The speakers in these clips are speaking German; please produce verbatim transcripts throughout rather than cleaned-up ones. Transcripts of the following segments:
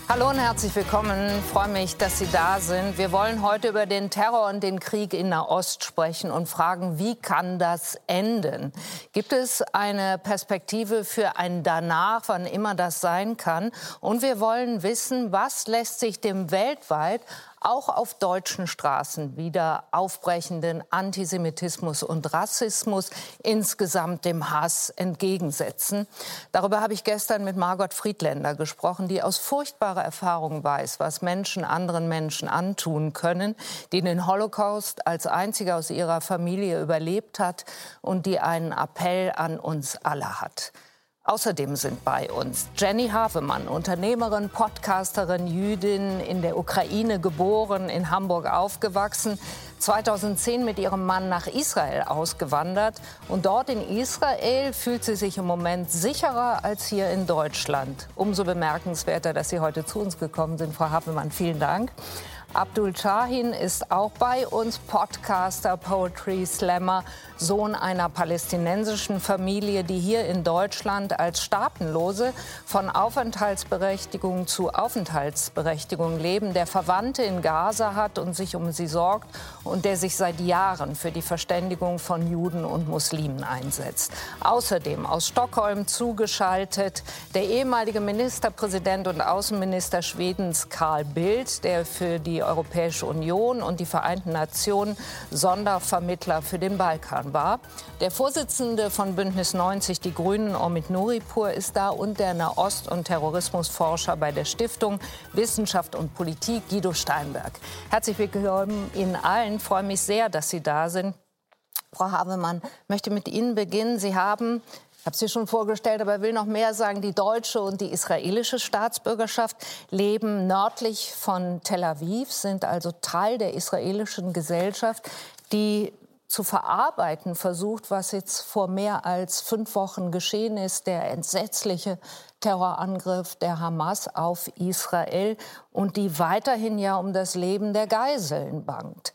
Hallo und herzlich willkommen. Ich freue mich, dass Sie da sind. Wir wollen heute über den Terror und den Krieg in Nahost sprechen und fragen, wie kann das enden? Gibt es eine Perspektive für ein Danach, wann immer das sein kann? Und wir wollen wissen, was lässt sich dem weltweit auch auf deutschen Straßen wieder aufbrechenden Antisemitismus und Rassismus, insgesamt dem Hass, entgegensetzen. Darüber habe ich gestern mit Margot Friedländer gesprochen, die aus furchtbarer Erfahrung weiß, was Menschen anderen Menschen antun können, die den Holocaust als einzige aus ihrer Familie überlebt hat und die einen Appell an uns alle hat. Außerdem sind bei uns Jenny Havemann, Unternehmerin, Podcasterin, Jüdin, in der Ukraine geboren, in Hamburg aufgewachsen, zweitausendzehn mit ihrem Mann nach Israel ausgewandert. Und dort in Israel fühlt sie sich im Moment sicherer als hier in Deutschland. Umso bemerkenswerter, dass Sie heute zu uns gekommen sind, Frau Havemann. Vielen Dank. Abdul Shahin ist auch bei uns, Podcaster, Poetry Slammer, Sohn einer palästinensischen Familie, die hier in Deutschland als Staatenlose von Aufenthaltsberechtigung zu Aufenthaltsberechtigung leben, der Verwandte in Gaza hat und sich um sie sorgt und der sich seit Jahren für die Verständigung von Juden und Muslimen einsetzt. Außerdem aus Stockholm zugeschaltet der ehemalige Ministerpräsident und Außenminister Schwedens Carl Bildt, der für die Europäische Union und die Vereinten Nationen Sondervermittler für den Balkan war. Der Vorsitzende von Bündnis neunzig, die Grünen, Omid Nuripur, ist da und der Nahost- und Terrorismusforscher bei der Stiftung Wissenschaft und Politik, Guido Steinberg. Herzlich willkommen Ihnen allen. Ich freue mich sehr, dass Sie da sind. Frau Havemann, ich möchte mit Ihnen beginnen. Sie haben, ich habe Sie schon vorgestellt, aber will noch mehr sagen, die deutsche und die israelische Staatsbürgerschaft, leben nördlich von Tel Aviv, sind also Teil der israelischen Gesellschaft, die zu verarbeiten versucht, was jetzt vor mehr als fünf Wochen geschehen ist, der entsetzliche Terrorangriff der Hamas auf Israel und die weiterhin ja um das Leben der Geiseln bangt.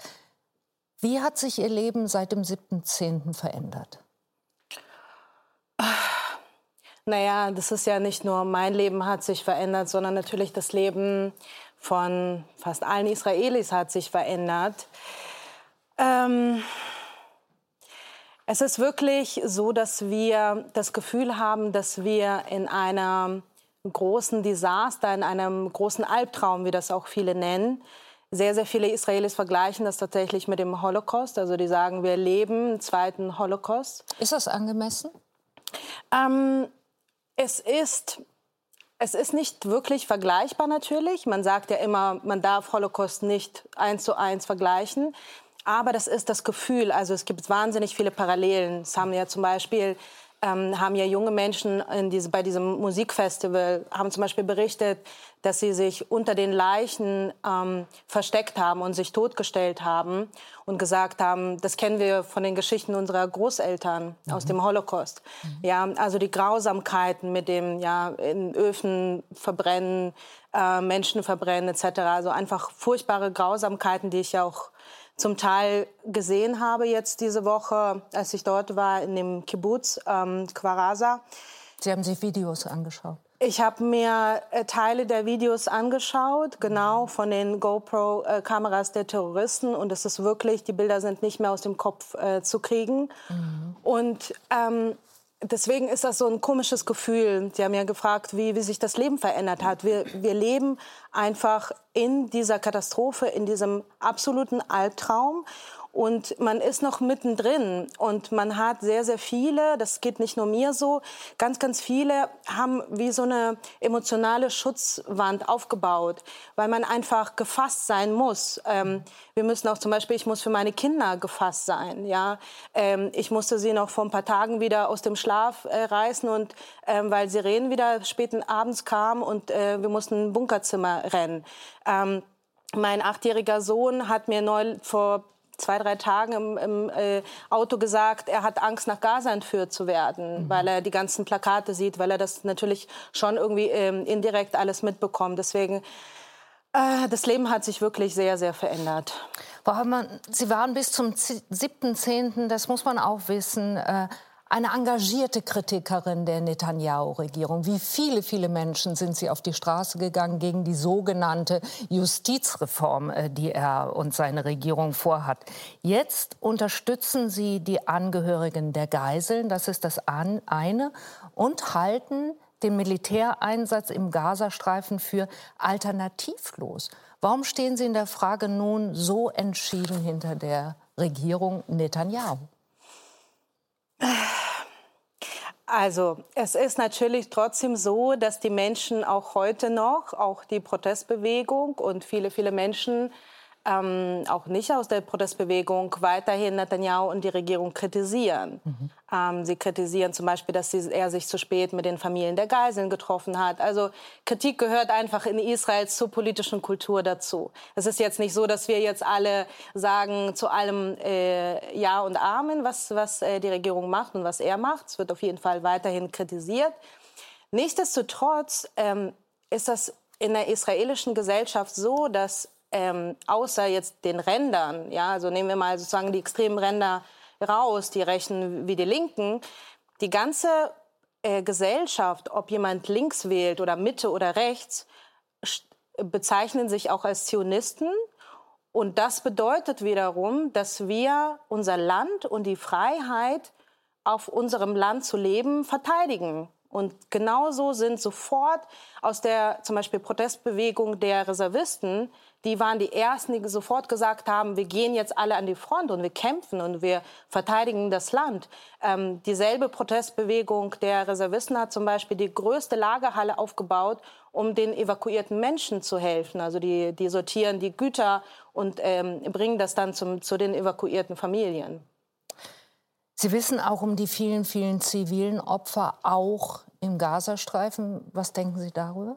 Wie hat sich Ihr Leben seit dem siebten zehnten verändert? Naja, das ist ja nicht nur mein Leben hat sich verändert, sondern natürlich das Leben von fast allen Israelis hat sich verändert. Ähm, es ist wirklich so, dass wir das Gefühl haben, dass wir in einem großen Desaster, in einem großen Albtraum, wie das auch viele nennen, sehr, sehr viele Israelis vergleichen das tatsächlich mit dem Holocaust. Also die sagen, wir leben im zweiten Holocaust. Ist das angemessen? Ähm, es ist, es ist nicht wirklich vergleichbar natürlich. Man sagt ja immer, man darf Holocaust nicht eins zu eins vergleichen. Aber das ist das Gefühl. Also es gibt wahnsinnig viele Parallelen. Es haben ja zum Beispiel ähm, haben ja junge Menschen in diese, bei diesem Musikfestival haben zum Beispiel berichtet, dass sie sich unter den Leichen ähm, versteckt haben und sich totgestellt haben und gesagt haben, das kennen wir von den Geschichten unserer Großeltern mhm. aus dem Holocaust. Mhm. Ja, also die Grausamkeiten mit dem ja in Öfen verbrennen, äh, Menschen verbrennen et cetera. Also einfach furchtbare Grausamkeiten, die ich ja auch zum Teil gesehen habe jetzt diese Woche, als ich dort war in dem Kibbutz ähm, Kfar-Aza. Sie haben sich Videos angeschaut? Ich habe mir äh, Teile der Videos angeschaut, genau, von den GoPro-Kameras der Terroristen. Und es ist wirklich, die Bilder sind nicht mehr aus dem Kopf äh, zu kriegen. Mhm. Und ähm, deswegen ist das so ein komisches Gefühl. Sie haben ja gefragt, wie, wie sich das Leben verändert hat. Wir, wir leben einfach in dieser Katastrophe, in diesem absoluten Albtraum. Und man ist noch mittendrin und man hat sehr, sehr viele, das geht nicht nur mir so, ganz, ganz viele haben wie so eine emotionale Schutzwand aufgebaut, weil man einfach gefasst sein muss. Ähm, wir müssen auch zum Beispiel, ich muss für meine Kinder gefasst sein. Ja? Ähm, ich musste sie noch vor ein paar Tagen wieder aus dem Schlaf äh, reißen, und, ähm, weil Sirenen wieder späten abends kamen und äh, wir mussten in ein Bunkerzimmer rennen. Ähm, mein achtjähriger Sohn hat mir neu vor zwei, drei Tagen im, im äh, Auto gesagt, er hat Angst, nach Gaza entführt zu werden, mhm. weil er die ganzen Plakate sieht, weil er das natürlich schon irgendwie ähm, indirekt alles mitbekommt. Deswegen, äh, das Leben hat sich wirklich sehr, sehr verändert. Frau Havemann, Sie waren bis zum siebten zehnten, das muss man auch wissen, äh, eine engagierte Kritikerin der Netanyahu-Regierung. Wie viele, viele Menschen sind Sie auf die Straße gegangen gegen die sogenannte Justizreform, die er und seine Regierung vorhat. Jetzt unterstützen Sie die Angehörigen der Geiseln, das ist das eine, und halten den Militäreinsatz im Gazastreifen für alternativlos. Warum stehen Sie in der Frage nun so entschieden hinter der Regierung Netanyahu? Also, es ist natürlich trotzdem so, dass die Menschen auch heute noch, auch die Protestbewegung und viele, viele Menschen, ähm, auch nicht aus der Protestbewegung, weiterhin Netanyahu und die Regierung kritisieren. Mhm. Ähm, sie kritisieren zum Beispiel, dass sie, er sich zu spät mit den Familien der Geiseln getroffen hat. Also Kritik gehört einfach in Israel zur politischen Kultur dazu. Es ist jetzt nicht so, dass wir jetzt alle sagen zu allem äh, Ja und Amen, was, was äh, die Regierung macht und was er macht. Es wird auf jeden Fall weiterhin kritisiert. Nichtsdestotrotz ähm, ist das in der israelischen Gesellschaft so, dass Ähm, außer jetzt den Rändern, ja, also nehmen wir mal sozusagen die extremen Ränder raus, die Rechten wie die Linken, die ganze äh, Gesellschaft, ob jemand links wählt oder Mitte oder rechts, bezeichnen sich auch als Zionisten. Und das bedeutet wiederum, dass wir unser Land und die Freiheit, auf unserem Land zu leben, verteidigen. Und genauso sind sofort aus der zum Beispiel Protestbewegung der Reservisten, die waren die Ersten, die sofort gesagt haben, wir gehen jetzt alle an die Front und wir kämpfen und wir verteidigen das Land. Ähm, dieselbe Protestbewegung der Reservisten hat zum Beispiel die größte Lagerhalle aufgebaut, um den evakuierten Menschen zu helfen. Also die, die sortieren die Güter und ähm, bringen das dann zum, zu den evakuierten Familien. Sie wissen auch um die vielen, vielen zivilen Opfer, auch im Gazastreifen. Was denken Sie darüber?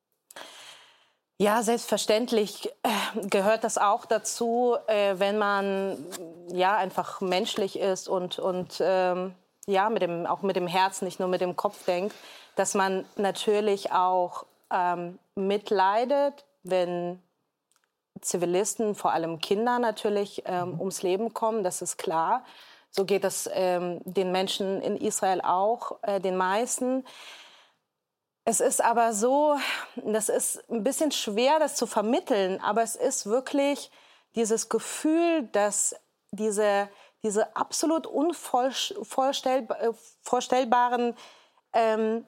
Ja, selbstverständlich äh, gehört das auch dazu, äh, wenn man ja einfach menschlich ist und, und ähm, ja, mit dem, auch mit dem Herz, nicht nur mit dem Kopf denkt, dass man natürlich auch ähm, mitleidet, wenn Zivilisten, vor allem Kinder natürlich, ähm, ums Leben kommen, das ist klar. So geht es ähm, den Menschen in Israel auch, äh, den meisten. Es ist aber so, das ist ein bisschen schwer, das zu vermitteln, aber es ist wirklich dieses Gefühl, dass diese, diese absolut unvorstellbaren, ähm,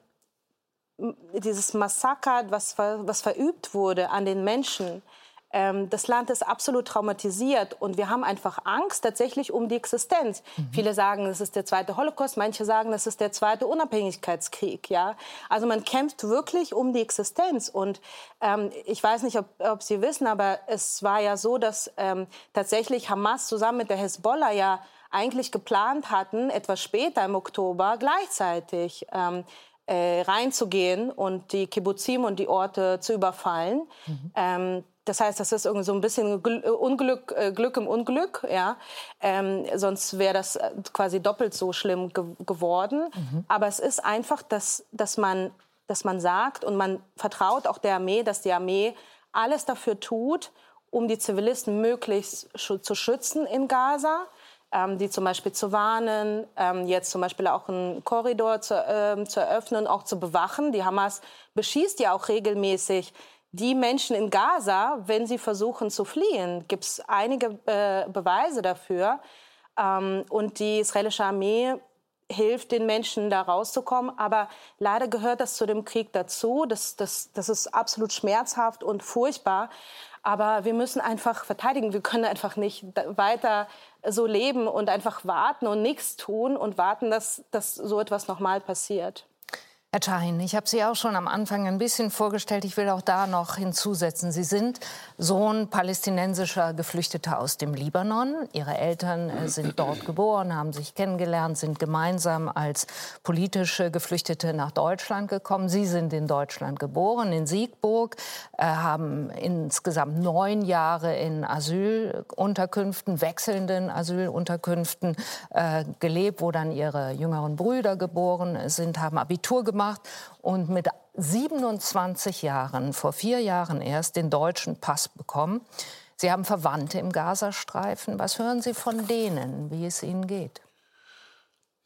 dieses Massaker, was, was verübt wurde an den Menschen, Ähm, das Land ist absolut traumatisiert und wir haben einfach Angst tatsächlich um die Existenz. Mhm. Viele sagen, das ist der zweite Holocaust, manche sagen, das ist der zweite Unabhängigkeitskrieg. Ja? Also man kämpft wirklich um die Existenz. Und ähm, ich weiß nicht, ob, ob Sie wissen, aber es war ja so, dass ähm, tatsächlich Hamas zusammen mit der Hezbollah ja eigentlich geplant hatten, etwas später im Oktober gleichzeitig ähm, äh, reinzugehen und die Kibbuzim und die Orte zu überfallen. Mhm. Ähm, Das heißt, das ist irgendwie so ein bisschen Unglück, Glück im Unglück. Ja? Ähm, sonst wäre das quasi doppelt so schlimm ge geworden. Mhm. Aber es ist einfach, dass, dass, man, dass man sagt und man vertraut auch der Armee, dass die Armee alles dafür tut, um die Zivilisten möglichst sch zu schützen in Gaza. Ähm, die zum Beispiel zu warnen, ähm, jetzt zum Beispiel auch einen Korridor zu, ähm, zu eröffnen, auch zu bewachen. Die Hamas beschießt ja auch regelmäßig die Menschen in Gaza, wenn sie versuchen zu fliehen. Gibt es einige äh, Beweise dafür. Ähm, und die israelische Armee hilft den Menschen, da rauszukommen. Aber leider gehört das zu dem Krieg dazu. Das, das, das ist absolut schmerzhaft und furchtbar. Aber wir müssen einfach verteidigen. Wir können einfach nicht weiter so leben und einfach warten und nichts tun und warten, dass, dass so etwas nochmal passiert. Herr Shahin, ich habe Sie auch schon am Anfang ein bisschen vorgestellt. Ich will auch da noch hinzusetzen. Sie sind Sohn palästinensischer Geflüchteter aus dem Libanon. Ihre Eltern äh, sind dort geboren, haben sich kennengelernt, sind gemeinsam als politische Geflüchtete nach Deutschland gekommen. Sie sind in Deutschland geboren, in Siegburg, äh, haben insgesamt neun Jahre in Asylunterkünften, wechselnden Asylunterkünften äh, gelebt, wo dann Ihre jüngeren Brüder geboren sind, haben Abitur gemacht. Und mit siebenundzwanzig Jahren, vor vier Jahren erst, den deutschen Pass bekommen. Sie haben Verwandte im Gazastreifen. Was hören Sie von denen, wie es ihnen geht?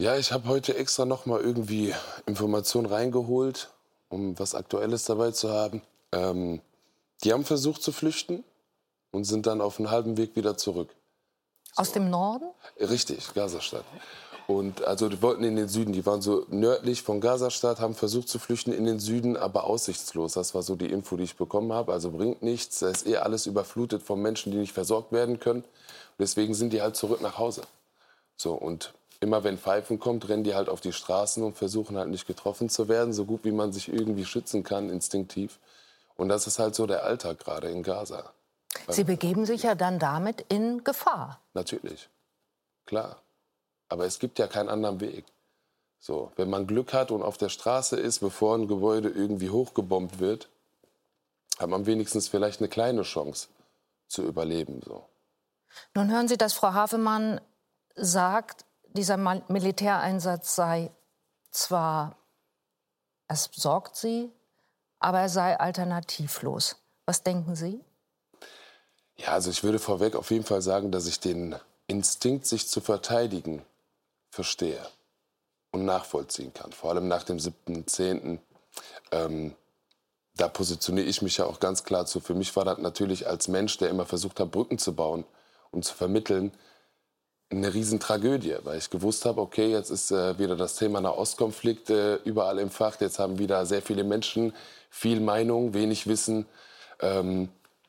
Ja, ich habe heute extra noch mal irgendwie Informationen reingeholt, um was Aktuelles dabei zu haben. Ähm, die haben versucht zu flüchten und sind dann auf einem halben Weg wieder zurück. So. Aus dem Norden? Richtig, Gazastadt. Und also die wollten in den Süden, die waren so nördlich von Gazastadt, haben versucht zu flüchten in den Süden, aber aussichtslos. Das war so die Info, die ich bekommen habe. Also bringt nichts, da ist eh alles überflutet von Menschen, die nicht versorgt werden können. Und deswegen sind die halt zurück nach Hause. So, und immer wenn Pfeifen kommt, rennen die halt auf die Straßen und versuchen halt nicht getroffen zu werden, so gut wie man sich irgendwie schützen kann, instinktiv. Und das ist halt so der Alltag gerade in Gaza. Sie begeben sich ja dann damit in Gefahr. Natürlich, klar. Aber es gibt ja keinen anderen Weg. So, wenn man Glück hat und auf der Straße ist, bevor ein Gebäude irgendwie hochgebombt wird, hat man wenigstens vielleicht eine kleine Chance zu überleben. So. Nun hören Sie, dass Frau Havemann sagt, dieser Militäreinsatz sei zwar, es sorgt sie, aber er sei alternativlos. Was denken Sie? Ja, also ich würde vorweg auf jeden Fall sagen, dass ich den Instinkt, sich zu verteidigen, verstehe und nachvollziehen kann. Vor allem nach dem siebten zehnten Ähm, da positioniere ich mich ja auch ganz klar zu. Für mich war das natürlich als Mensch, der immer versucht hat, Brücken zu bauen und zu vermitteln, eine Riesentragödie, weil ich gewusst habe, okay, jetzt ist äh, wieder das Thema Nahostkonflikt äh, überall im Fach. Jetzt haben wieder sehr viele Menschen viel Meinung, wenig Wissen. Ähm,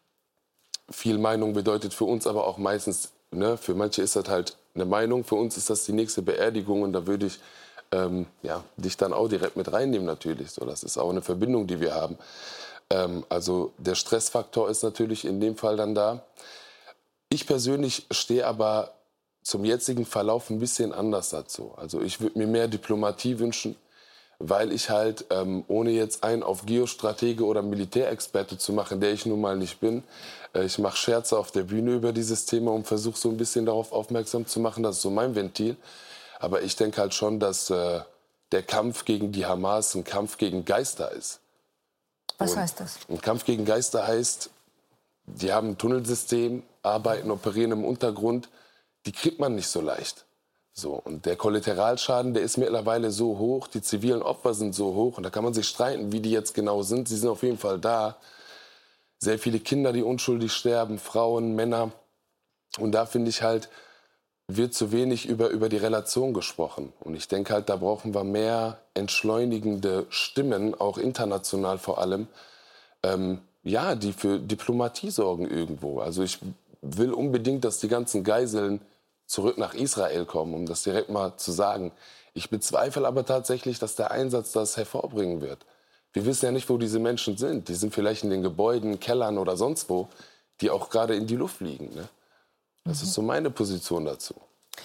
viel Meinung bedeutet für uns aber auch meistens, ne, für manche ist das halt eine Meinung, für uns ist das die nächste Beerdigung und da würde ich ähm, ja, dich dann auch direkt mit reinnehmen natürlich. So, das ist auch eine Verbindung, die wir haben. Ähm, also der Stressfaktor ist natürlich in dem Fall dann da. Ich persönlich stehe aber zum jetzigen Verlauf ein bisschen anders dazu. Also ich würde mir mehr Diplomatie wünschen, weil ich halt, ähm, ohne jetzt einen auf Geostratege oder Militärexperte zu machen, der ich nun mal nicht bin, äh, ich mache Scherze auf der Bühne über dieses Thema und versuche so ein bisschen darauf aufmerksam zu machen, das ist so mein Ventil. Aber ich denke halt schon, dass äh, der Kampf gegen die Hamas ein Kampf gegen Geister ist. Was und heißt das? Ein Kampf gegen Geister heißt, die haben ein Tunnelsystem, arbeiten, operieren im Untergrund, die kriegt man nicht so leicht. So, und der Kollateralschaden, der ist mittlerweile so hoch, die zivilen Opfer sind so hoch und da kann man sich streiten, wie die jetzt genau sind. Sie sind auf jeden Fall da. Sehr viele Kinder, die unschuldig sterben, Frauen, Männer. Und da finde ich halt, wird zu wenig über, über die Relation gesprochen. Und ich denke halt, da brauchen wir mehr entschleunigende Stimmen, auch international vor allem, ähm, ja, die für Diplomatie sorgen irgendwo. Also ich will unbedingt, dass die ganzen Geiseln zurück nach Israel kommen, um das direkt mal zu sagen. Ich bezweifle aber tatsächlich, dass der Einsatz das hervorbringen wird. Wir wissen ja nicht, wo diese Menschen sind. Die sind vielleicht in den Gebäuden, Kellern oder sonst wo, die auch gerade in die Luft fliegen. Ne? Das mhm. ist so meine Position dazu.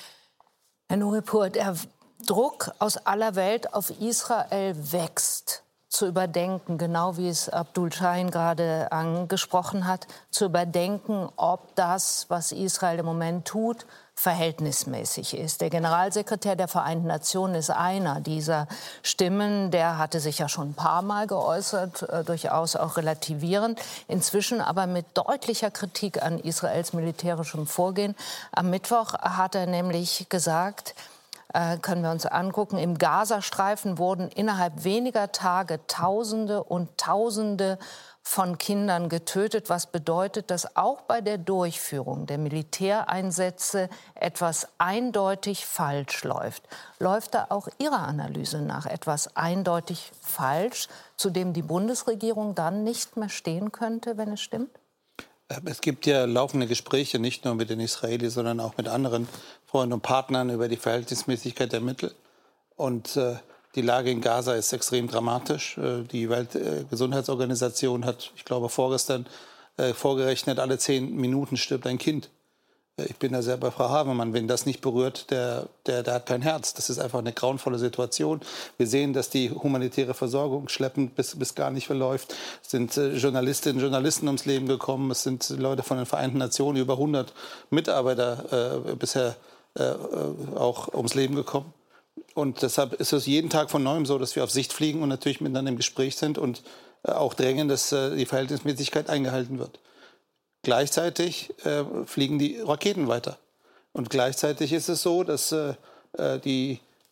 Herr Nuripur, der Druck aus aller Welt auf Israel wächst. Zu überdenken, genau wie es Abdul Shahin gerade angesprochen hat, zu überdenken, ob das, was Israel im Moment tut, verhältnismäßig ist. Der Generalsekretär der Vereinten Nationen ist einer dieser Stimmen. Der hatte sich ja schon ein paar Mal geäußert, äh, durchaus auch relativierend. Inzwischen aber mit deutlicher Kritik an Israels militärischem Vorgehen. Am Mittwoch hat er nämlich gesagt, Äh, können wir uns angucken. Im Gazastreifen wurden innerhalb weniger Tage Tausende und Tausende von Kindern getötet, was bedeutet, dass auch bei der Durchführung der Militäreinsätze etwas eindeutig falsch läuft. Läuft da auch Ihrer Analyse nach etwas eindeutig falsch, zu dem die Bundesregierung dann nicht mehr stehen könnte, wenn es stimmt? Es gibt ja laufende Gespräche, nicht nur mit den Israelis, sondern auch mit anderen Freunden und Partnern über die Verhältnismäßigkeit der Mittel. Und äh, die Lage in Gaza ist extrem dramatisch. Äh, die Weltgesundheitsorganisation hat, ich glaube, vorgestern äh, vorgerechnet, alle zehn Minuten stirbt ein Kind. Ich bin da sehr bei Frau Havemann. Wenn das nicht berührt, der, der, der hat kein Herz. Das ist einfach eine grauenvolle Situation. Wir sehen, dass die humanitäre Versorgung schleppend bis, bis gar nicht verläuft. Es sind äh, Journalistinnen und Journalisten ums Leben gekommen. Es sind Leute von den Vereinten Nationen, über hundert Mitarbeiter äh, bisher äh, auch ums Leben gekommen. Und deshalb ist es jeden Tag von Neuem so, dass wir auf Sicht fliegen und natürlich miteinander im Gespräch sind und äh, auch drängen, dass äh, die Verhältnismäßigkeit eingehalten wird. Gleichzeitig äh, fliegen die Raketen weiter. Und gleichzeitig ist es so, dass äh, die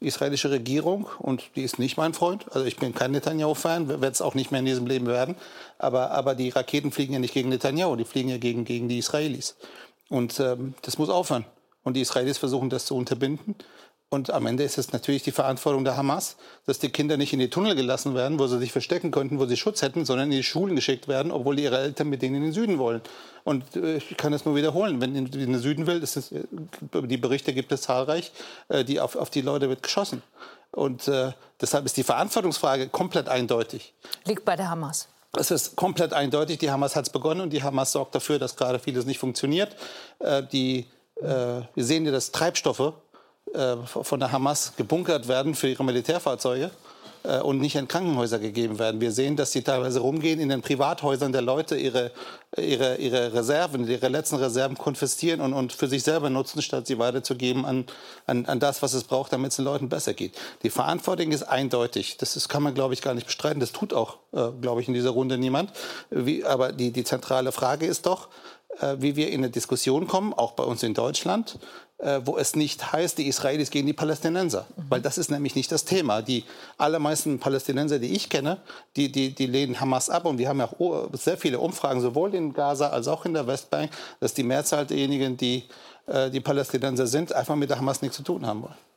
Die israelische Regierung, und die ist nicht mein Freund, also ich bin kein Netanyahu-Fan, werde es auch nicht mehr in diesem Leben werden, aber, aber die Raketen fliegen ja nicht gegen Netanyahu, die fliegen ja gegen, gegen die Israelis. Und ähm, das muss aufhören. Und die Israelis versuchen das zu unterbinden. Und am Ende ist es natürlich die Verantwortung der Hamas, dass die Kinder nicht in die Tunnel gelassen werden, wo sie sich verstecken könnten, wo sie Schutz hätten, sondern in die Schulen geschickt werden, obwohl ihre Eltern mit denen in den Süden wollen. Und äh, ich kann das nur wiederholen. Wenn in, in den Süden will, ist es, äh, die Berichte gibt es zahlreich, äh, die auf, auf die Leute wird geschossen. Und äh, deshalb ist die Verantwortungsfrage komplett eindeutig. Liegt bei der Hamas. Es ist komplett eindeutig. Die Hamas hat es begonnen und die Hamas sorgt dafür, dass gerade vieles nicht funktioniert. Äh, die, äh, wir sehen ja, dass Treibstoffe von der Hamas gebunkert werden für ihre Militärfahrzeuge äh, und nicht in Krankenhäuser gegeben werden. Wir sehen, dass sie teilweise rumgehen in den Privathäusern der Leute, ihre, ihre, ihre Reserven, ihre letzten Reserven konfiszieren und, und für sich selber nutzen, statt sie weiterzugeben an, an, an das, was es braucht, damit es den Leuten besser geht. Die Verantwortung ist eindeutig. Das ist, kann man, glaube ich, gar nicht bestreiten. Das tut auch, äh, glaube ich, in dieser Runde niemand. Wie, aber die, die zentrale Frage ist doch, äh, wie wir in eine Diskussion kommen, auch bei uns in Deutschland, wo es nicht heißt, die Israelis gegen die Palästinenser. Mhm. Weil das ist nämlich nicht das Thema. Die allermeisten Palästinenser, die ich kenne, die, die, die lehnen Hamas ab. Und wir haben ja auch sehr viele Umfragen, sowohl in Gaza als auch in der Westbank, dass die Mehrzahl derjenigen, die äh, die Palästinenser sind, einfach mit der Hamas nichts zu tun haben wollen.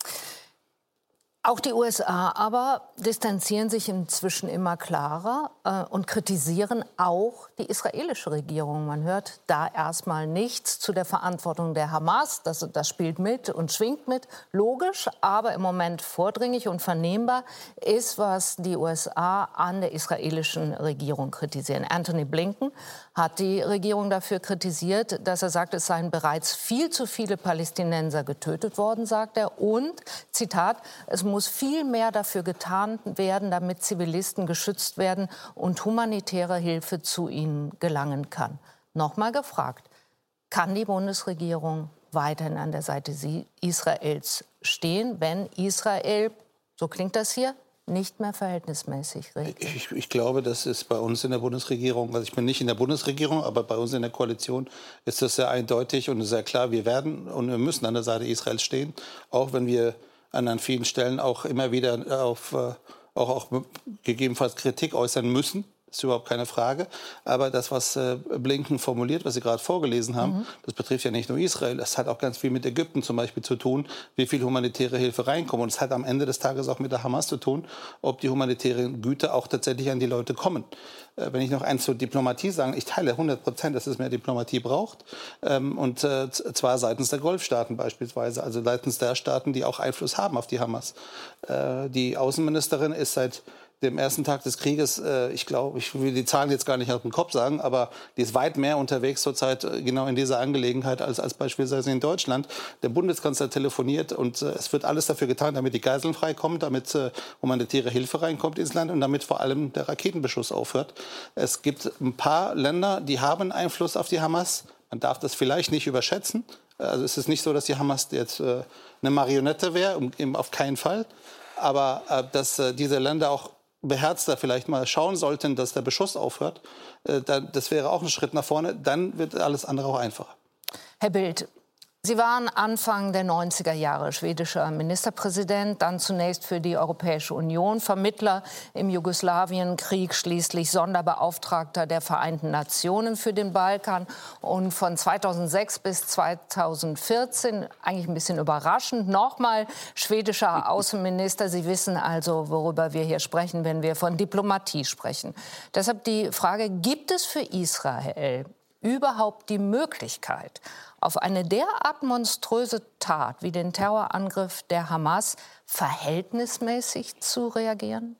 Auch die U S A aber distanzieren sich inzwischen immer klarer äh, und kritisieren auch die israelische Regierung. Man hört da erstmal nichts zu der Verantwortung der Hamas. Das, das spielt mit und schwingt mit, logisch. Aber im Moment vordringlich und vernehmbar ist, was die U S A an der israelischen Regierung kritisieren. Anthony Blinken hat die Regierung dafür kritisiert, dass er sagt, es seien bereits viel zu viele Palästinenser getötet worden, sagt er. Und, Zitat, es muss viel mehr dafür getan werden, damit Zivilisten geschützt werden und humanitäre Hilfe zu ihnen gelangen kann. Nochmal gefragt, kann die Bundesregierung weiterhin an der Seite Israels stehen, wenn Israel, so klingt das hier, nicht mehr verhältnismäßig redet? Ich, ich glaube, das ist bei uns in der Bundesregierung, also ich bin nicht in der Bundesregierung, aber bei uns in der Koalition ist das sehr eindeutig und sehr klar. Wir werden und wir müssen an der Seite Israels stehen, auch wenn wir an, an vielen Stellen auch immer wieder auf äh, auch, auch gegebenenfalls Kritik äußern müssen. Das ist überhaupt keine Frage. Aber das, was äh, Blinken formuliert, was Sie gerade vorgelesen haben, mhm. das betrifft ja nicht nur Israel. Das hat auch ganz viel mit Ägypten zum Beispiel zu tun, wie viel humanitäre Hilfe reinkommt. Und es hat am Ende des Tages auch mit der Hamas zu tun, ob die humanitären Güter auch tatsächlich an die Leute kommen. Äh, wenn ich noch eins zur Diplomatie sage, ich teile hundert Prozent, dass es mehr Diplomatie braucht. Ähm, und äh, zwar seitens der Golfstaaten beispielsweise, also seitens der Staaten, die auch Einfluss haben auf die Hamas. Äh, die Außenministerin ist seit dem ersten Tag des Krieges, äh, ich glaube, ich will die Zahlen jetzt gar nicht aus dem Kopf sagen, aber die ist weit mehr unterwegs zurzeit äh, genau in dieser Angelegenheit als, als beispielsweise in Deutschland. Der Bundeskanzler telefoniert und äh, es wird alles dafür getan, damit die Geiseln freikommen, damit äh, humanitäre Hilfe reinkommt ins Land und damit vor allem der Raketenbeschuss aufhört. Es gibt ein paar Länder, die haben Einfluss auf die Hamas. Man darf das vielleicht nicht überschätzen. Also es ist nicht so, dass die Hamas jetzt äh, eine Marionette wäre, um, eben auf keinen Fall. Aber äh, dass äh, diese Länder auch beherzter vielleicht mal schauen sollten, dass der Beschuss aufhört, äh, dann, das wäre auch ein Schritt nach vorne. Dann wird alles andere auch einfacher. Herr Bildt, Sie waren Anfang der neunziger Jahre schwedischer Ministerpräsident, dann zunächst für die Europäische Union, Vermittler im Jugoslawienkrieg, schließlich Sonderbeauftragter der Vereinten Nationen für den Balkan und von zweitausendsechs bis zweitausendvierzehn, eigentlich ein bisschen überraschend, nochmal schwedischer Außenminister. Sie wissen also, worüber wir hier sprechen, wenn wir von Diplomatie sprechen. Deshalb die Frage, gibt es für Israel überhaupt die Möglichkeit, auf eine derart monströse Tat wie den Terrorangriff der Hamas verhältnismäßig zu reagieren?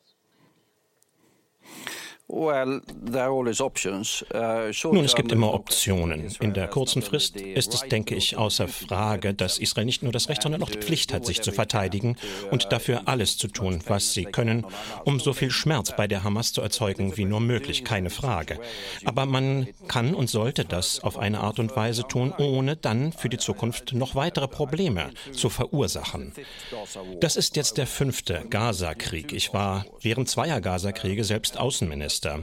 Well, there are always options. Uh, Nun, es gibt immer Optionen. In der kurzen Frist ist es, denke ich, außer Frage, dass Israel nicht nur das Recht, sondern auch die Pflicht hat, sich zu verteidigen und dafür alles zu tun, was sie können, um so viel Schmerz bei der Hamas zu erzeugen wie nur möglich, keine Frage. Aber man kann und sollte das auf eine Art und Weise tun, ohne dann für die Zukunft noch weitere Probleme zu verursachen. Das ist jetzt der fünfte Gaza-Krieg. Ich war während zweier Gaza-Kriege selbst Außenminister. Fenster.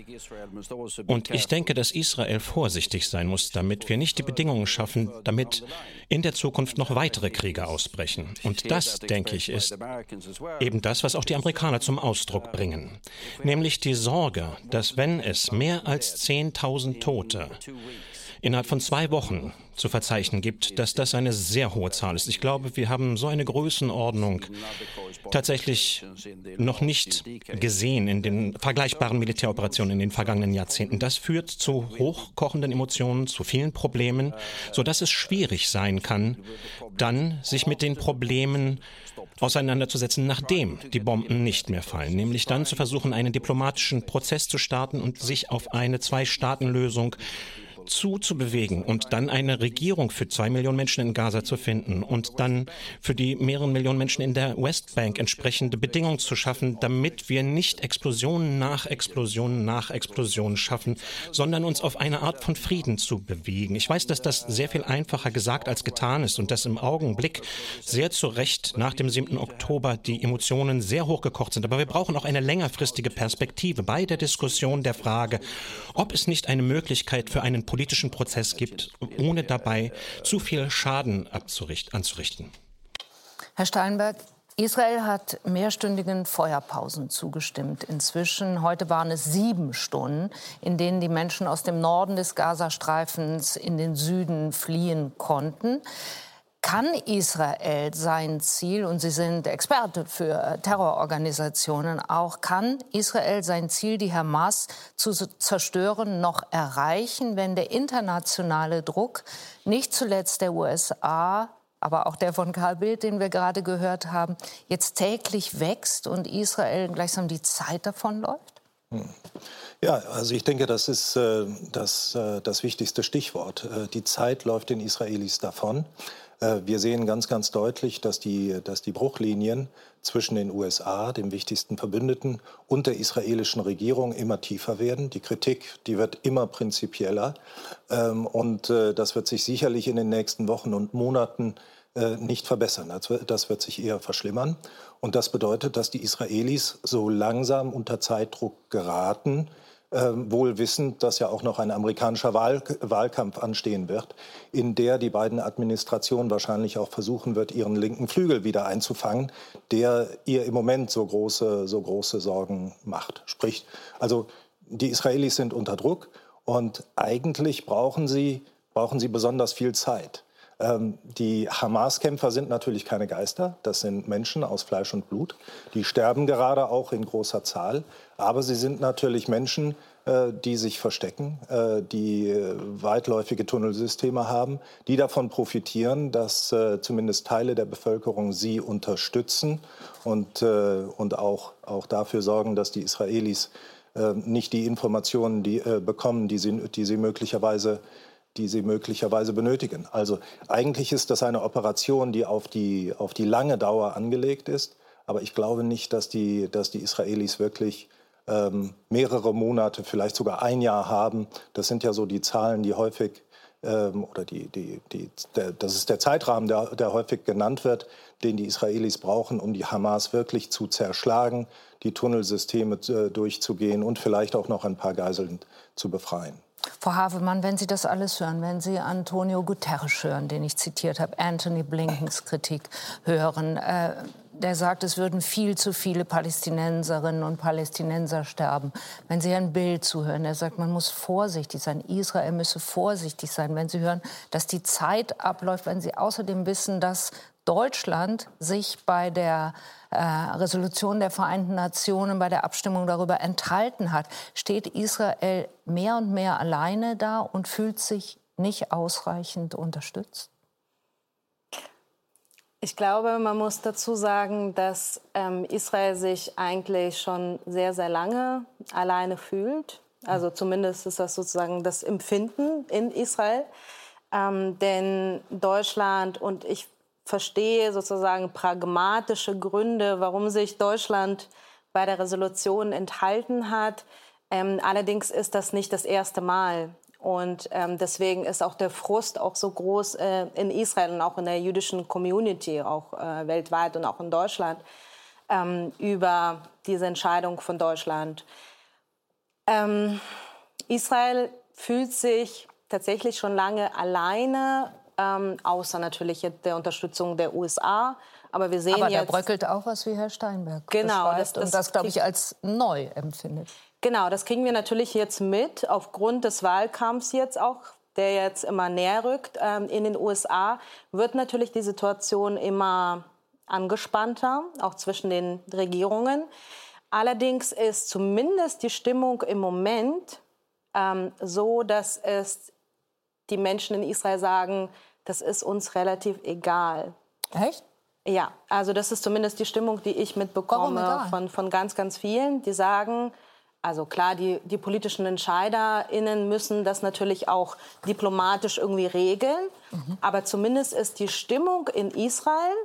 Und ich denke, dass Israel vorsichtig sein muss, damit wir nicht die Bedingungen schaffen, damit in der Zukunft noch weitere Kriege ausbrechen. Und das, denke ich, ist eben das, was auch die Amerikaner zum Ausdruck bringen. Nämlich die Sorge, dass wenn es mehr als zehntausend Tote innerhalb von zwei Wochen zu verzeichnen gibt, dass das eine sehr hohe Zahl ist. Ich glaube, wir haben so eine Größenordnung tatsächlich noch nicht gesehen in den vergleichbaren Militäroperationen in den vergangenen Jahrzehnten. Das führt zu hochkochenden Emotionen, zu vielen Problemen, sodass es schwierig sein kann, dann sich mit den Problemen auseinanderzusetzen, nachdem die Bomben nicht mehr fallen. Nämlich dann zu versuchen, einen diplomatischen Prozess zu starten und sich auf eine Zwei-Staaten-Lösung zuzubewegen und dann eine Regierung für zwei Millionen Menschen in Gaza zu finden und dann für die mehreren Millionen Menschen in der Westbank entsprechende Bedingungen zu schaffen, damit wir nicht Explosionen nach Explosionen nach Explosionen schaffen, sondern uns auf eine Art von Frieden zu bewegen. Ich weiß, dass das sehr viel einfacher gesagt als getan ist und dass im Augenblick sehr zu Recht nach dem siebten Oktober die Emotionen sehr hochgekocht sind. Aber wir brauchen auch eine längerfristige Perspektive bei der Diskussion der Frage, ob es nicht eine Möglichkeit für einen politischen Prozess gibt, ohne dabei zu viel Schaden anzurichten. Herr Steinberg, Israel hat mehrstündigen Feuerpausen zugestimmt. Inzwischen, heute waren es sieben Stunden, in denen die Menschen aus dem Norden des Gazastreifens in den Süden fliehen konnten. Kann Israel sein Ziel, und Sie sind Experte für Terrororganisationen auch, kann Israel sein Ziel, die Hamas zu zerstören, noch erreichen, wenn der internationale Druck, nicht zuletzt der U S A, aber auch der von Carl Bildt, den wir gerade gehört haben, jetzt täglich wächst und Israel gleichsam die Zeit davonläuft? Ja, also ich denke, das ist äh, das, äh, das wichtigste Stichwort. Äh, die Zeit läuft den Israelis davon. Wir sehen ganz, ganz deutlich, dass die, dass die Bruchlinien zwischen den U S A, dem wichtigsten Verbündeten, und der israelischen Regierung immer tiefer werden. Die Kritik, die wird immer prinzipieller. Und das wird sich sicherlich in den nächsten Wochen und Monaten nicht verbessern. Das wird sich eher verschlimmern. Und das bedeutet, dass die Israelis so langsam unter Zeitdruck geraten, Ähm, wohl wissend, dass ja auch noch ein amerikanischer Wahl Wahlkampf anstehen wird, in der die beiden Administrationen wahrscheinlich auch versuchen wird, ihren linken Flügel wieder einzufangen, der ihr im Moment so große, so große Sorgen macht. Sprich, also die Israelis sind unter Druck und eigentlich brauchen sie, brauchen sie besonders viel Zeit. Ähm, die Hamas-Kämpfer sind natürlich keine Geister, das sind Menschen aus Fleisch und Blut. Die sterben gerade auch in großer Zahl, aber sie sind natürlich Menschen, äh, die sich verstecken, äh, die äh, weitläufige Tunnelsysteme haben, die davon profitieren, dass äh, zumindest Teile der Bevölkerung sie unterstützen und, äh, und auch, auch dafür sorgen, dass die Israelis äh, nicht die Informationen die, äh, bekommen, die sie, die sie möglicherweise die sie möglicherweise benötigen. Also eigentlich ist das eine Operation, die auf die, auf die lange Dauer angelegt ist. Aber ich glaube nicht, dass die, dass die Israelis wirklich ähm, mehrere Monate, vielleicht sogar ein Jahr haben. Das sind ja so die Zahlen, die häufig, ähm, oder die, die, die, der, das ist der Zeitrahmen, der, der häufig genannt wird, den die Israelis brauchen, um die Hamas wirklich zu zerschlagen, die Tunnelsysteme äh, durchzugehen und vielleicht auch noch ein paar Geiseln zu befreien. Frau Havemann, wenn Sie das alles hören, wenn Sie Antonio Guterres hören, den ich zitiert habe, Anthony Blinkens Kritik hören, äh, der sagt, es würden viel zu viele Palästinenserinnen und Palästinenser sterben. Wenn Sie Herrn Bildt zuhören, der sagt, man muss vorsichtig sein, Israel müsse vorsichtig sein. Wenn Sie hören, dass die Zeit abläuft, wenn Sie außerdem wissen, dass Deutschland sich bei der äh, Resolution der Vereinten Nationen, bei der Abstimmung darüber enthalten hat, steht Israel mehr und mehr alleine da und fühlt sich nicht ausreichend unterstützt? Ich glaube, man muss dazu sagen, dass ähm, Israel sich eigentlich schon sehr, sehr lange alleine fühlt. Also zumindest ist das sozusagen das Empfinden in Israel. Ähm, denn Deutschland, und ich verstehe sozusagen pragmatische Gründe, warum sich Deutschland bei der Resolution enthalten hat. Ähm, allerdings ist das nicht das erste Mal. Und ähm, deswegen ist auch der Frust auch so groß äh, in Israel und auch in der jüdischen Community, auch äh, weltweit und auch in Deutschland, ähm, über diese Entscheidung von Deutschland. Ähm, Israel fühlt sich tatsächlich schon lange alleine, ähm, außer natürlich der Unterstützung der U S A. Aber wir sehen Aber jetzt, da bröckelt auch was, wie Herr Steinberg genau, beschreibt. das, das, und das, glaube ich, als neu empfindet. Genau, das kriegen wir natürlich jetzt mit, aufgrund des Wahlkampfs jetzt auch, der jetzt immer näher rückt. Ähm, in den U S A wird natürlich die Situation immer angespannter, auch zwischen den Regierungen. Allerdings ist zumindest die Stimmung im Moment ähm, so, dass es die Menschen in Israel sagen, das ist uns relativ egal. Echt? Ja, also das ist zumindest die Stimmung, die ich mitbekomme von, von ganz, ganz vielen, die sagen, also klar, die, die politischen EntscheiderInnen müssen das natürlich auch diplomatisch irgendwie regeln, mhm. aber zumindest ist die Stimmung in Israel,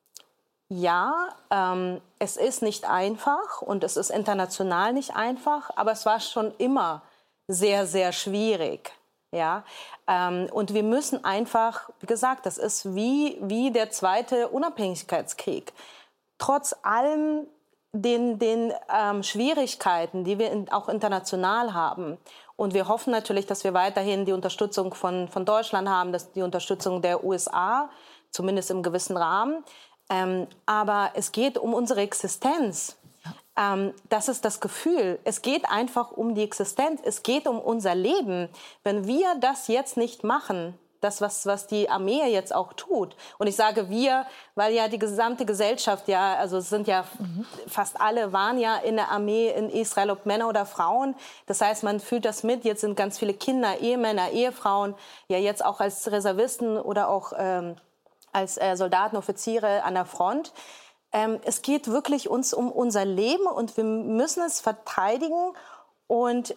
ja, ähm, es ist nicht einfach und es ist international nicht einfach, aber es war schon immer sehr, sehr schwierig. Ja, ähm, und wir müssen einfach, wie gesagt, das ist wie, wie der zweite Unabhängigkeitskrieg. Trotz allem den, den ähm, Schwierigkeiten, die wir in, auch international haben. Und wir hoffen natürlich, dass wir weiterhin die Unterstützung von, von Deutschland haben, dass die Unterstützung der U S A, zumindest im gewissen Rahmen. Ähm, aber es geht um unsere Existenz. Ähm, das ist das Gefühl. Es geht einfach um die Existenz. Es geht um unser Leben. Wenn wir das jetzt nicht machen, das, was, was die Armee jetzt auch tut. Und ich sage wir, weil ja die gesamte Gesellschaft, ja, also es sind ja mhm. fast alle waren ja in der Armee in Israel, ob Männer oder Frauen. Das heißt, man fühlt das mit. Jetzt sind ganz viele Kinder, Ehemänner, Ehefrauen, ja jetzt auch als Reservisten oder auch ähm, als äh, Soldaten, Offiziere an der Front. Ähm, es geht wirklich uns um unser Leben und wir müssen es verteidigen. Und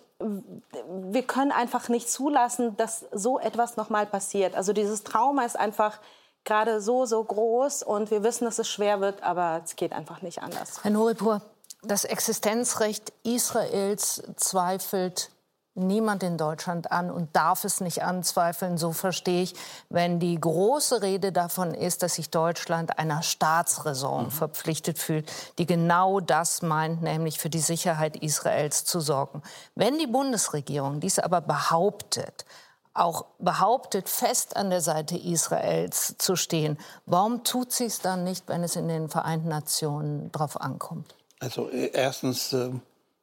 wir können einfach nicht zulassen, dass so etwas noch mal passiert. Also dieses Trauma ist einfach gerade so, so groß. Und wir wissen, dass es schwer wird, aber es geht einfach nicht anders. Herr Nuripur, das Existenzrecht Israels zweifelt niemand in Deutschland an und darf es nicht anzweifeln. So verstehe ich, wenn die große Rede davon ist, dass sich Deutschland einer Staatsräson mhm. verpflichtet fühlt, die genau das meint, nämlich für die Sicherheit Israels zu sorgen. Wenn die Bundesregierung dies aber behauptet, auch behauptet, fest an der Seite Israels zu stehen, warum tut sie es dann nicht, wenn es in den Vereinten Nationen drauf ankommt? Also erstens äh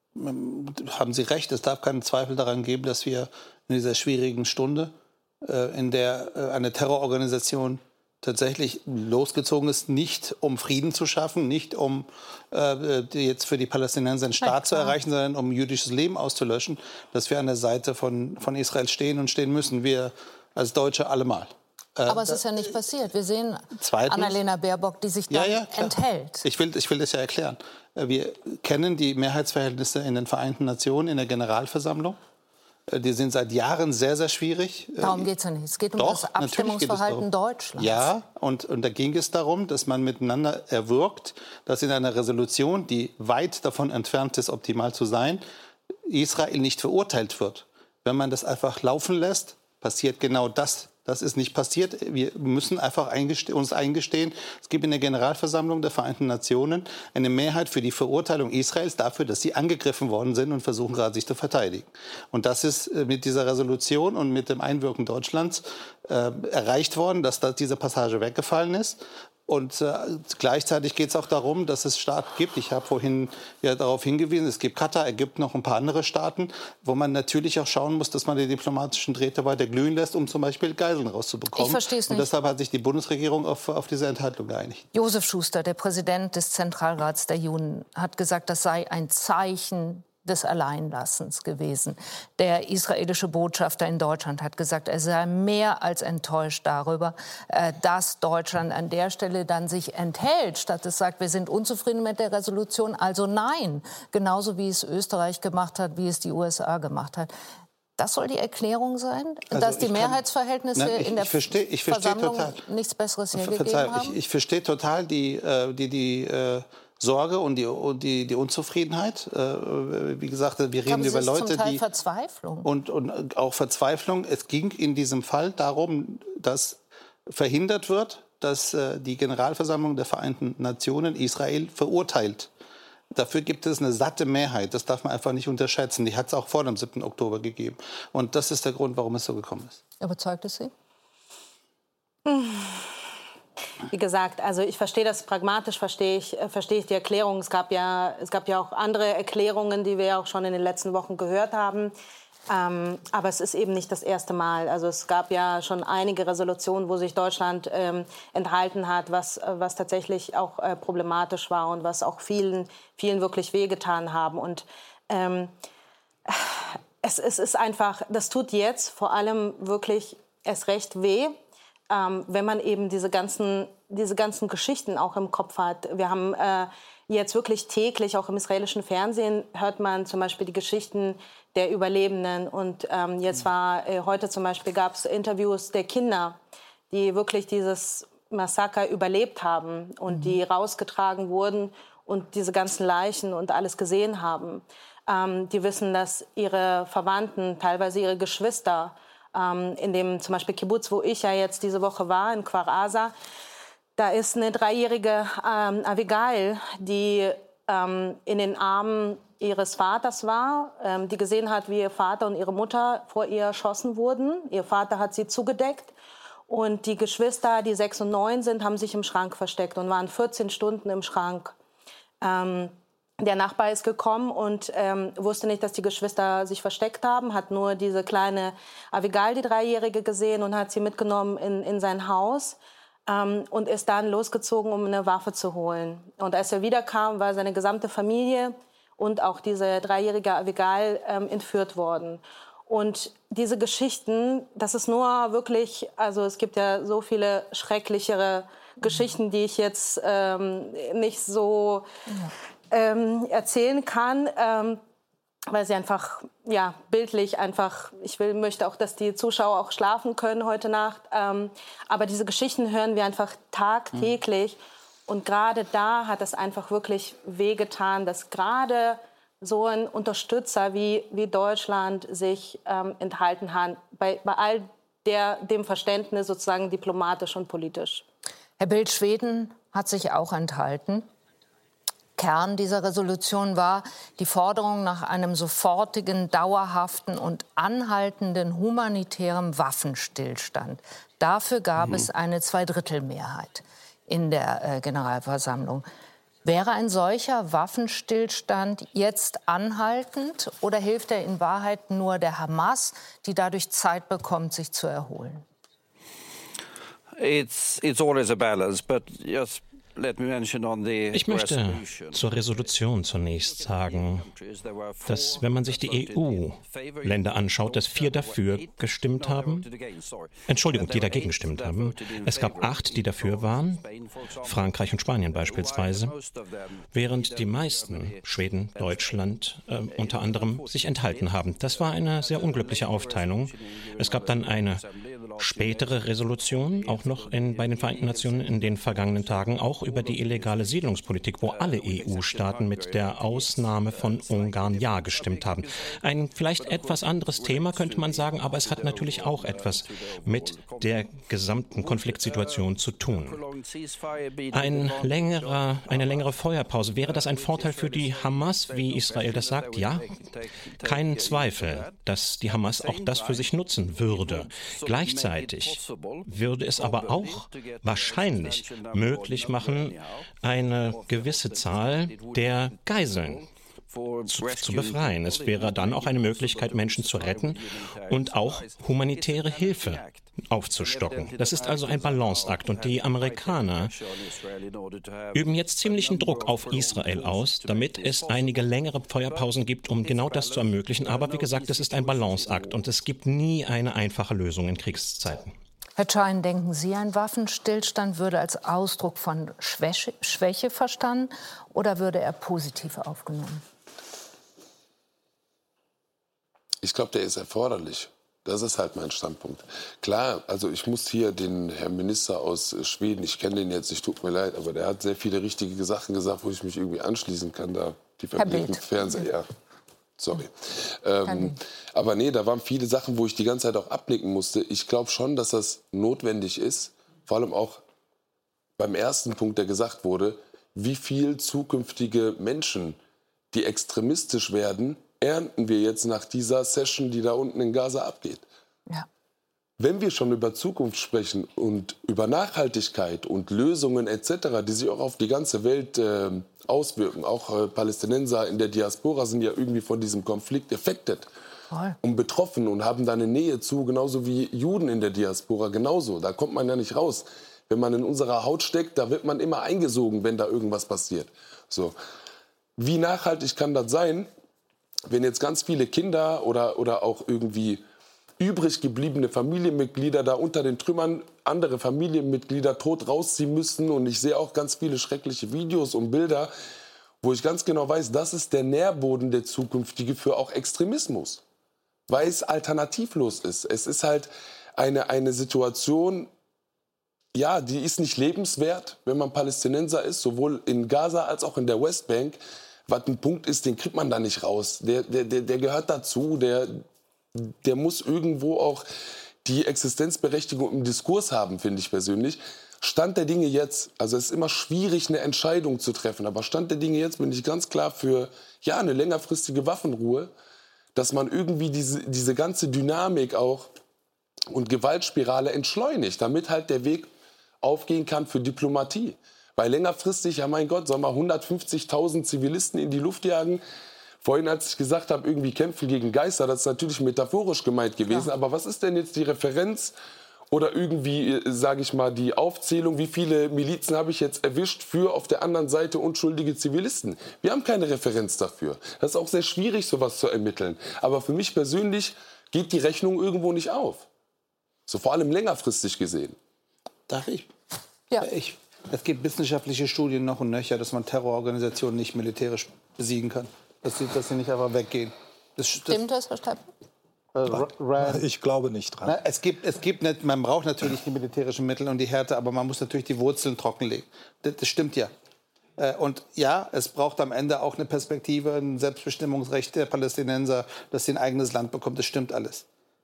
haben Sie recht, es darf keinen Zweifel daran geben, dass wir in dieser schwierigen Stunde, äh, in der äh, eine Terrororganisation tatsächlich losgezogen ist, nicht um Frieden zu schaffen, nicht um äh, jetzt für die Palästinenser einen Staat zu erreichen, sondern um jüdisches Leben auszulöschen, dass wir an der Seite von, von Israel stehen und stehen müssen, wir als Deutsche allemal. Aber es ist ja nicht passiert. Wir sehen Zweitens, Annalena Baerbock, die sich dann ja, ja, enthält. Ich will, ich will das ja erklären. Wir kennen die Mehrheitsverhältnisse in den Vereinten Nationen, in der Generalversammlung. Die sind seit Jahren sehr, sehr schwierig. Darum geht es ja nicht. Es geht um Doch, das Abstimmungsverhalten Deutschlands. Ja, und, und da ging es darum, dass man miteinander erwirkt, dass in einer Resolution, die weit davon entfernt ist, optimal zu sein, Israel nicht verurteilt wird. Wenn man das einfach laufen lässt, passiert genau das. Das ist nicht passiert. Wir müssen einfach eingeste- uns eingestehen, es gibt in der Generalversammlung der Vereinten Nationen eine Mehrheit für die Verurteilung Israels dafür, dass sie angegriffen worden sind und versuchen gerade sich zu verteidigen. Und das ist mit dieser Resolution und mit dem Einwirken Deutschlands äh, erreicht worden, dass da diese Passage weggefallen ist. Und äh, gleichzeitig geht es auch darum, dass es Staaten gibt. Ich habe vorhin ja darauf hingewiesen, es gibt Katar, Ägypten, noch ein paar andere Staaten, wo man natürlich auch schauen muss, dass man die diplomatischen Drähte weiter glühen lässt, um zum Beispiel Geiseln rauszubekommen. Ich verstehe es nicht. Und deshalb hat sich die Bundesregierung auf, auf diese Enthaltung geeinigt. Josef Schuster, der Präsident des Zentralrats der Juden, hat gesagt, das sei ein Zeichen des Alleinlassens gewesen. Der israelische Botschafter in Deutschland hat gesagt, er sei mehr als enttäuscht darüber, dass Deutschland an der Stelle dann sich enthält, statt es sagt, wir sind unzufrieden mit der Resolution, also nein. Genauso wie es Österreich gemacht hat, wie es die U S A gemacht hat. Das soll die Erklärung sein, also dass die kann, Mehrheitsverhältnisse nein, ich, in der ich versteh, ich Versammlung total, nichts Besseres hergegeben haben? Ich, ich verstehe total die, die, die äh, Sorge und die, und die, die Unzufriedenheit. Äh, wie gesagt, wir reden über Leute, zum Teil die Verzweiflung. Und, und auch Verzweiflung. Es ging in diesem Fall darum, dass verhindert wird, dass äh, die Generalversammlung der Vereinten Nationen Israel verurteilt. Dafür gibt es eine satte Mehrheit. Das darf man einfach nicht unterschätzen. Die hat es auch vor dem siebten Oktober gegeben. Und das ist der Grund, warum es so gekommen ist. Überzeugt es Sie? Wie gesagt, also ich verstehe das pragmatisch, verstehe ich, verstehe ich die Erklärung. Es gab ja, es gab ja auch andere Erklärungen, die wir auch schon in den letzten Wochen gehört haben. Ähm, aber es ist eben nicht das erste Mal. Also es gab ja schon einige Resolutionen, wo sich Deutschland ähm, enthalten hat, was, was tatsächlich auch äh, problematisch war und was auch vielen, vielen wirklich wehgetan haben. Und ähm, es, es ist einfach, das tut jetzt vor allem wirklich erst recht weh, ähm, wenn man eben diese ganzen, diese ganzen Geschichten auch im Kopf hat. Wir haben äh, jetzt wirklich täglich, auch im israelischen Fernsehen, hört man zum Beispiel die Geschichten der Überlebenden. Und ähm, jetzt war, äh, heute zum Beispiel gab es Interviews der Kinder, die wirklich dieses Massaker überlebt haben und mhm. die rausgetragen wurden und diese ganzen Leichen und alles gesehen haben. Ähm, die wissen, dass ihre Verwandten, teilweise ihre Geschwister, ähm, in dem zum Beispiel Kibbutz, wo ich ja jetzt diese Woche war, in Kfar Aza, da ist eine dreijährige ähm, Abigail, die ähm, in den Armen ihres Vaters war, ähm, die gesehen hat, wie ihr Vater und ihre Mutter vor ihr erschossen wurden. Ihr Vater hat sie zugedeckt. Und die Geschwister, die sechs und neun sind, haben sich im Schrank versteckt und waren vierzehn Stunden im Schrank. Ähm, der Nachbar ist gekommen und ähm, wusste nicht, dass die Geschwister sich versteckt haben, hat nur diese kleine Abigail, die Dreijährige, gesehen und hat sie mitgenommen in, in sein Haus. Ähm, und ist dann losgezogen, um eine Waffe zu holen. Und als er wiederkam, war seine gesamte Familie und auch diese dreijährige Abigail ähm, entführt worden. Und diese Geschichten, das ist nur wirklich, also es gibt ja so viele schrecklichere Geschichten, die ich jetzt ähm, nicht so ähm, erzählen kann, ähm, weil sie einfach, ja, bildlich einfach, ich will, möchte auch, dass die Zuschauer auch schlafen können heute Nacht. Ähm, aber diese Geschichten hören wir einfach tagtäglich. Mhm. Und gerade da hat es einfach wirklich wehgetan, dass gerade so ein Unterstützer wie, wie Deutschland sich ähm, enthalten hat, bei, bei all der, dem Verständnis sozusagen diplomatisch und politisch. Herr Bildt, Schweden hat sich auch enthalten. Kern dieser Resolution war die Forderung nach einem sofortigen, dauerhaften und anhaltenden humanitären Waffenstillstand. Dafür gab mhm. es eine Zweidrittelmehrheit in der äh, Generalversammlung. Wäre ein solcher Waffenstillstand jetzt anhaltend oder hilft er in Wahrheit nur der Hamas, die dadurch Zeit bekommt, sich zu erholen? It's, it's always a balance, but yes. Ich möchte zur Resolution zunächst sagen, dass, wenn man sich die E U-Länder anschaut, dass vier dafür gestimmt haben, Entschuldigung, die dagegen gestimmt haben. Es gab acht, die dafür waren, Frankreich und Spanien beispielsweise, während die meisten, Schweden, Deutschland äh, unter anderem, sich enthalten haben. Das war eine sehr unglückliche Aufteilung. Es gab dann eine spätere Resolution, auch noch in, bei den Vereinten Nationen in den vergangenen Tagen, auch über die illegale Siedlungspolitik, wo alle E U-Staaten mit der Ausnahme von Ungarn Ja gestimmt haben. Ein vielleicht etwas anderes Thema, könnte man sagen, aber es hat natürlich auch etwas mit der gesamten Konfliktsituation zu tun. Ein längerer, eine längere Feuerpause, wäre das ein Vorteil für die Hamas, wie Israel das sagt? Ja, kein Zweifel, dass die Hamas auch das für sich nutzen würde. Gleichzeitig würde es aber auch wahrscheinlich möglich machen, eine gewisse Zahl der Geiseln zu, zu befreien. Es wäre dann auch eine Möglichkeit, Menschen zu retten und auch humanitäre Hilfe aufzustocken. Das ist also ein Balanceakt. Und die Amerikaner üben jetzt ziemlichen Druck auf Israel aus, damit es einige längere Feuerpausen gibt, um genau das zu ermöglichen. Aber wie gesagt, es ist ein Balanceakt und es gibt nie eine einfache Lösung in Kriegszeiten. Herr Schein, denken Sie, ein Waffenstillstand würde als Ausdruck von Schwäche, Schwäche verstanden oder würde er positiv aufgenommen? Ich glaube, der ist erforderlich. Das ist halt mein Standpunkt. Klar, also ich muss hier den Herrn Minister aus Schweden, ich kenne den jetzt, ich tut mir leid, aber der hat sehr viele richtige Sachen gesagt, wo ich mich irgendwie anschließen kann. Da die verbliebenen Fernseher, ja. Sorry. Ähm, aber nee, da waren viele Sachen, wo ich die ganze Zeit auch abnicken musste. Ich glaube schon, dass das notwendig ist, vor allem auch beim ersten Punkt, der gesagt wurde, wie viel zukünftige Menschen, die extremistisch werden, ernten wir jetzt nach dieser Session, die da unten in Gaza abgeht. Ja. Wenn wir schon über Zukunft sprechen und über Nachhaltigkeit und Lösungen et cetera, die sich auch auf die ganze Welt äh, auswirken, auch äh, Palästinenser in der Diaspora sind ja irgendwie von diesem Konflikt affected Voll. und betroffen und haben da eine Nähe zu, genauso wie Juden in der Diaspora, genauso. Da kommt man ja nicht raus. Wenn man in unserer Haut steckt, da wird man immer eingesogen, wenn da irgendwas passiert. So. Wie nachhaltig kann das sein, wenn jetzt ganz viele Kinder oder, oder auch irgendwie übrig gebliebene Familienmitglieder da unter den Trümmern andere Familienmitglieder tot rausziehen müssen. Und ich sehe auch ganz viele schreckliche Videos und Bilder, wo ich ganz genau weiß, das ist der Nährboden der zukünftige für auch Extremismus. Weil es alternativlos ist. Es ist halt eine, eine Situation, ja, die ist nicht lebenswert, wenn man Palästinenser ist, sowohl in Gaza als auch in der Westbank. Was ein Punkt ist, den kriegt man da nicht raus. Der, der, der, der gehört dazu, der, der muss irgendwo auch die Existenzberechtigung im Diskurs haben, finde ich persönlich. Stand der Dinge jetzt, also es ist immer schwierig, eine Entscheidung zu treffen, aber Stand der Dinge jetzt bin ich ganz klar für ja, eine längerfristige Waffenruhe, dass man irgendwie diese, diese ganze Dynamik auch und Gewaltspirale entschleunigt, damit halt der Weg aufgehen kann für Diplomatie. Weil längerfristig, ja mein Gott, soll man hundertfünfzigtausend Zivilisten in die Luft jagen? Vorhin, als ich gesagt habe, irgendwie kämpfen gegen Geister, das ist natürlich metaphorisch gemeint gewesen. Ja. Aber was ist denn jetzt die Referenz oder irgendwie, sage ich mal, die Aufzählung, wie viele Milizen habe ich jetzt erwischt für auf der anderen Seite unschuldige Zivilisten? Wir haben keine Referenz dafür. Das ist auch sehr schwierig, sowas zu ermitteln. Aber für mich persönlich geht die Rechnung irgendwo nicht auf. So vor allem längerfristig gesehen. Darf ich? Ja. Ich, es gibt wissenschaftliche Studien noch und nöcher, dass man Terrororganisationen nicht militärisch besiegen kann. Dass sie, dass sie nicht einfach weggehen. Das, das, Stimmt das, Herr Steib? Äh, ich glaube nicht dran. Na, es gibt, es gibt nicht, man braucht natürlich die militärischen Mittel und die Härte, aber man muss natürlich die Wurzeln trockenlegen. Das, das stimmt ja. Äh, und ja, es braucht am Ende auch eine Perspektive, ein Selbstbestimmungsrecht der Palästinenser, dass sie ein eigenes Land bekommt. Das stimmt alles.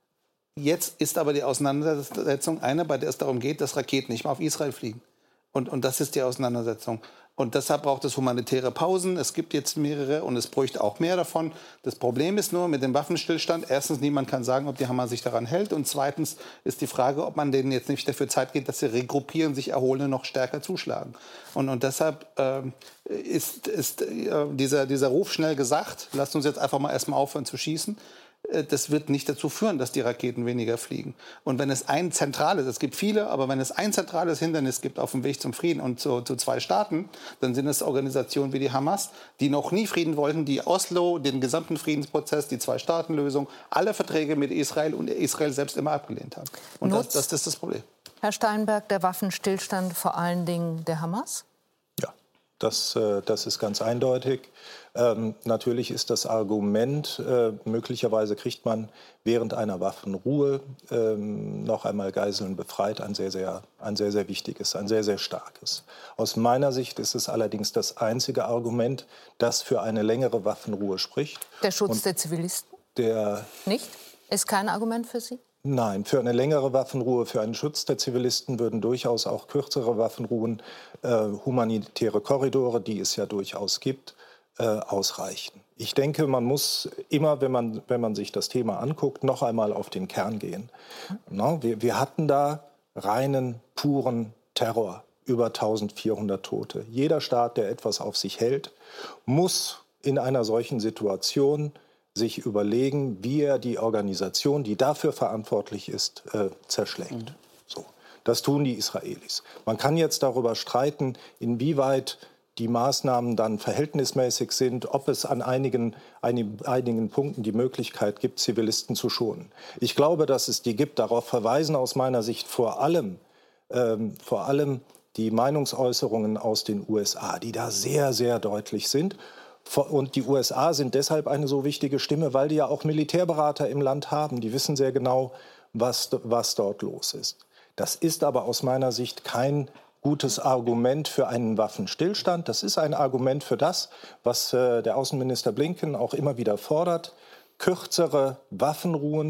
Jetzt ist aber die Auseinandersetzung eine, bei der es darum geht, dass Raketen nicht mehr auf Israel fliegen. Und, und das ist die Auseinandersetzung. Und deshalb braucht es humanitäre Pausen. Es gibt jetzt mehrere und es bräuchte auch mehr davon. Das Problem ist nur mit dem Waffenstillstand. Erstens, niemand kann sagen, ob die Hamas sich daran hält. Und zweitens ist die Frage, ob man denen jetzt nicht dafür Zeit gibt, dass sie regruppieren, sich erholen und noch stärker zuschlagen. Und, und deshalb äh, ist, ist äh, dieser, dieser Ruf schnell gesagt, lasst uns jetzt einfach mal erstmal aufhören zu schießen. Das wird nicht dazu führen, dass die Raketen weniger fliegen. Und wenn es ein zentrales, es gibt viele, aber wenn es ein zentrales Hindernis gibt auf dem Weg zum Frieden und zu, zu zwei Staaten, dann sind es Organisationen wie die Hamas, die noch nie Frieden wollten, die Oslo, den gesamten Friedensprozess, die Zwei-Staaten-Lösung, alle Verträge mit Israel und Israel selbst immer abgelehnt haben. Und das, das, das ist das Problem. Herr Steinberg, der Waffenstillstand vor allen Dingen der Hamas? Ja, das, das ist ganz eindeutig. Ähm, natürlich ist das Argument, äh, möglicherweise kriegt man während einer Waffenruhe ähm, noch einmal Geiseln befreit, ein sehr, sehr, ein sehr, sehr wichtiges, ein sehr, sehr starkes. Aus meiner Sicht ist es allerdings das einzige Argument, das für eine längere Waffenruhe spricht. Der Schutz Und der Zivilisten? Der Nicht? Ist kein Argument für Sie? Nein, für eine längere Waffenruhe, für einen Schutz der Zivilisten würden durchaus auch kürzere Waffenruhen, äh, humanitäre Korridore, die es ja durchaus gibt, äh, ausreichen. Ich denke, man muss immer, wenn man, wenn man sich das Thema anguckt, noch einmal auf den Kern gehen. Na, wir, wir hatten da reinen, puren Terror, über eintausendvierhundert Tote. Jeder Staat, der etwas auf sich hält, muss in einer solchen Situation sich überlegen, wie er die Organisation, die dafür verantwortlich ist, äh, zerschlägt. Mhm. So. Das tun die Israelis. Man kann jetzt darüber streiten, inwieweit die Maßnahmen dann verhältnismäßig sind, ob es an einigen, einigen, einigen Punkten die Möglichkeit gibt, Zivilisten zu schonen. Ich glaube, dass es die gibt. Darauf verweisen aus meiner Sicht vor allem, ähm, vor allem die Meinungsäußerungen aus den U S A, die da sehr, sehr deutlich sind. Und die U S A sind deshalb eine so wichtige Stimme, weil die ja auch Militärberater im Land haben. Die wissen sehr genau, was, was dort los ist. Das ist aber aus meiner Sicht kein gutes Argument für einen Waffenstillstand. Das ist ein Argument für das, was äh, der Außenminister Blinken auch immer wieder fordert. Kürzere Waffenruhen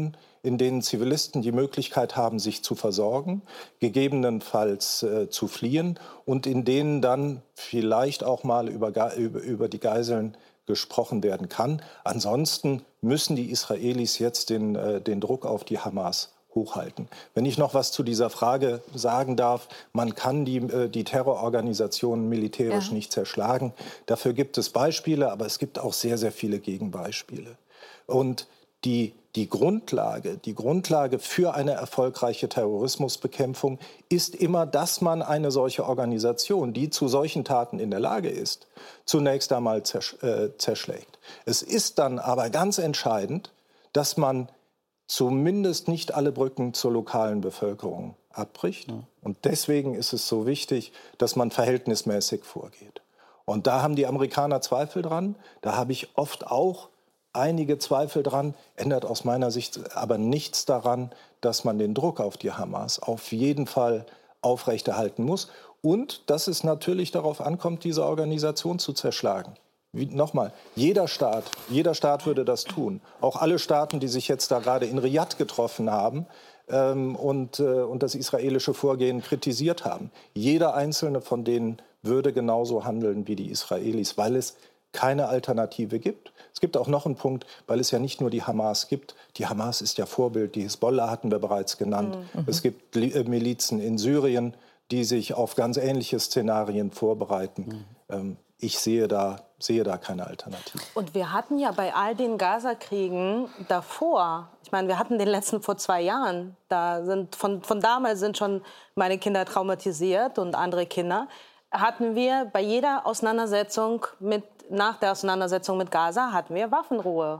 in denen Zivilisten die Möglichkeit haben, sich zu versorgen, gegebenenfalls äh, zu fliehen und in denen dann vielleicht auch mal über, über, über die Geiseln gesprochen werden kann. Ansonsten müssen die Israelis jetzt den, äh, den Druck auf die Hamas hochhalten. Wenn ich noch was zu dieser Frage sagen darf, man kann die, äh, die Terrororganisationen militärisch ja. nicht zerschlagen. Dafür gibt es Beispiele, aber es gibt auch sehr, sehr viele Gegenbeispiele. Und die, die Grundlage, die Grundlage für eine erfolgreiche Terrorismusbekämpfung ist immer, dass man eine solche Organisation, die zu solchen Taten in der Lage ist, zunächst einmal zersch äh, zerschlägt. Es ist dann aber ganz entscheidend, dass man zumindest nicht alle Brücken zur lokalen Bevölkerung abbricht. Ja. Und deswegen ist es so wichtig, dass man verhältnismäßig vorgeht. Und da haben die Amerikaner Zweifel dran. Da habe ich oft auch einige Zweifel dran, ändert aus meiner Sicht aber nichts daran, dass man den Druck auf die Hamas auf jeden Fall aufrechterhalten muss und dass es natürlich darauf ankommt, diese Organisation zu zerschlagen. Wie, nochmal, jeder Staat, jeder Staat würde das tun. Auch alle Staaten, die sich jetzt da gerade in Riyadh getroffen haben ähm, und, äh, und das israelische Vorgehen kritisiert haben. Jeder einzelne von denen würde genauso handeln wie die Israelis, weil es keine Alternative gibt. Es gibt auch noch einen Punkt, weil es ja nicht nur die Hamas gibt. Die Hamas ist ja Vorbild, die Hisbollah hatten wir bereits genannt. Mhm. Es gibt Milizen in Syrien, die sich auf ganz ähnliche Szenarien vorbereiten. Mhm. Ähm, ich sehe da, sehe da keine Alternative. Und wir hatten ja bei all den Gaza-Kriegen davor, ich meine, wir hatten den letzten vor zwei Jahren, da sind von, von damals sind schon meine Kinder traumatisiert und andere Kinder, hatten wir bei jeder Auseinandersetzung mit nach der Auseinandersetzung mit Gaza hatten wir Waffenruhe.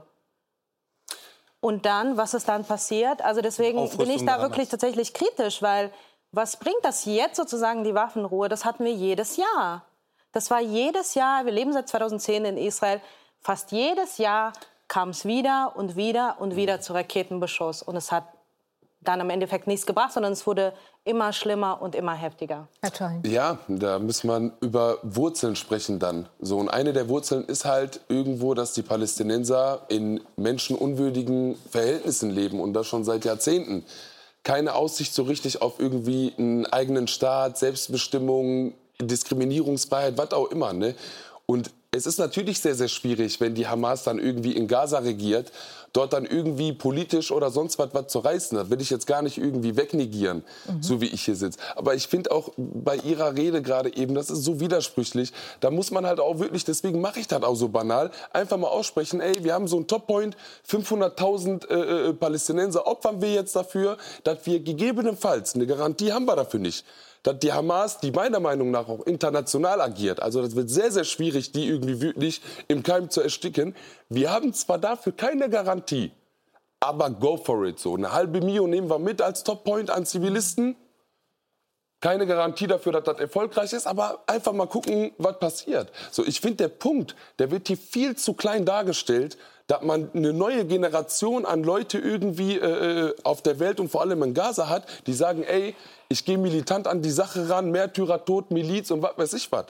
Und dann, was ist dann passiert? Also deswegen bin ich da wirklich tatsächlich kritisch, weil was bringt das jetzt sozusagen, die Waffenruhe? Das hatten wir jedes Jahr. Das war jedes Jahr, wir leben seit zweitausendzehn in Israel, fast jedes Jahr kam es wieder und wieder und wieder zu Raketenbeschuss. Und es hat dann im Endeffekt nichts gebracht, sondern es wurde immer schlimmer und immer heftiger. Ja, da muss man über Wurzeln sprechen dann. So, und eine der Wurzeln ist halt irgendwo, dass die Palästinenser in menschenunwürdigen Verhältnissen leben und das schon seit Jahrzehnten. Keine Aussicht so richtig auf irgendwie einen eigenen Staat, Selbstbestimmung, Diskriminierungsfreiheit, was auch immer, ne? Und es ist natürlich sehr, sehr schwierig, wenn die Hamas dann irgendwie in Gaza regiert, dort dann irgendwie politisch oder sonst was, was zu reißen. Das will ich jetzt gar nicht irgendwie wegnegieren, mhm. so wie ich hier sitze. Aber ich finde auch bei Ihrer Rede gerade eben, das ist so widersprüchlich. Da muss man halt auch wirklich, deswegen mache ich das auch so banal, einfach mal aussprechen, ey, wir haben so einen Toppoint, fünfhunderttausend äh, Palästinenser opfern wir jetzt dafür, dass wir gegebenenfalls, eine Garantie haben wir dafür nicht, dass die Hamas, die meiner Meinung nach auch international agiert, also das wird sehr, sehr schwierig, die irgendwie wirklich im Keim zu ersticken. Wir haben zwar dafür keine Garantie, aber go for it. So eine halbe Mio nehmen wir mit als Toppoint an Zivilisten. Keine Garantie dafür, dass das erfolgreich ist, aber einfach mal gucken, was passiert. So, ich finde, der Punkt, der wird hier viel zu klein dargestellt, dass man eine neue Generation an Leute irgendwie äh, auf der Welt und vor allem in Gaza hat, die sagen, ey, ich gehe militant an die Sache ran, Märtyrer, Tod, Miliz und was weiß ich was.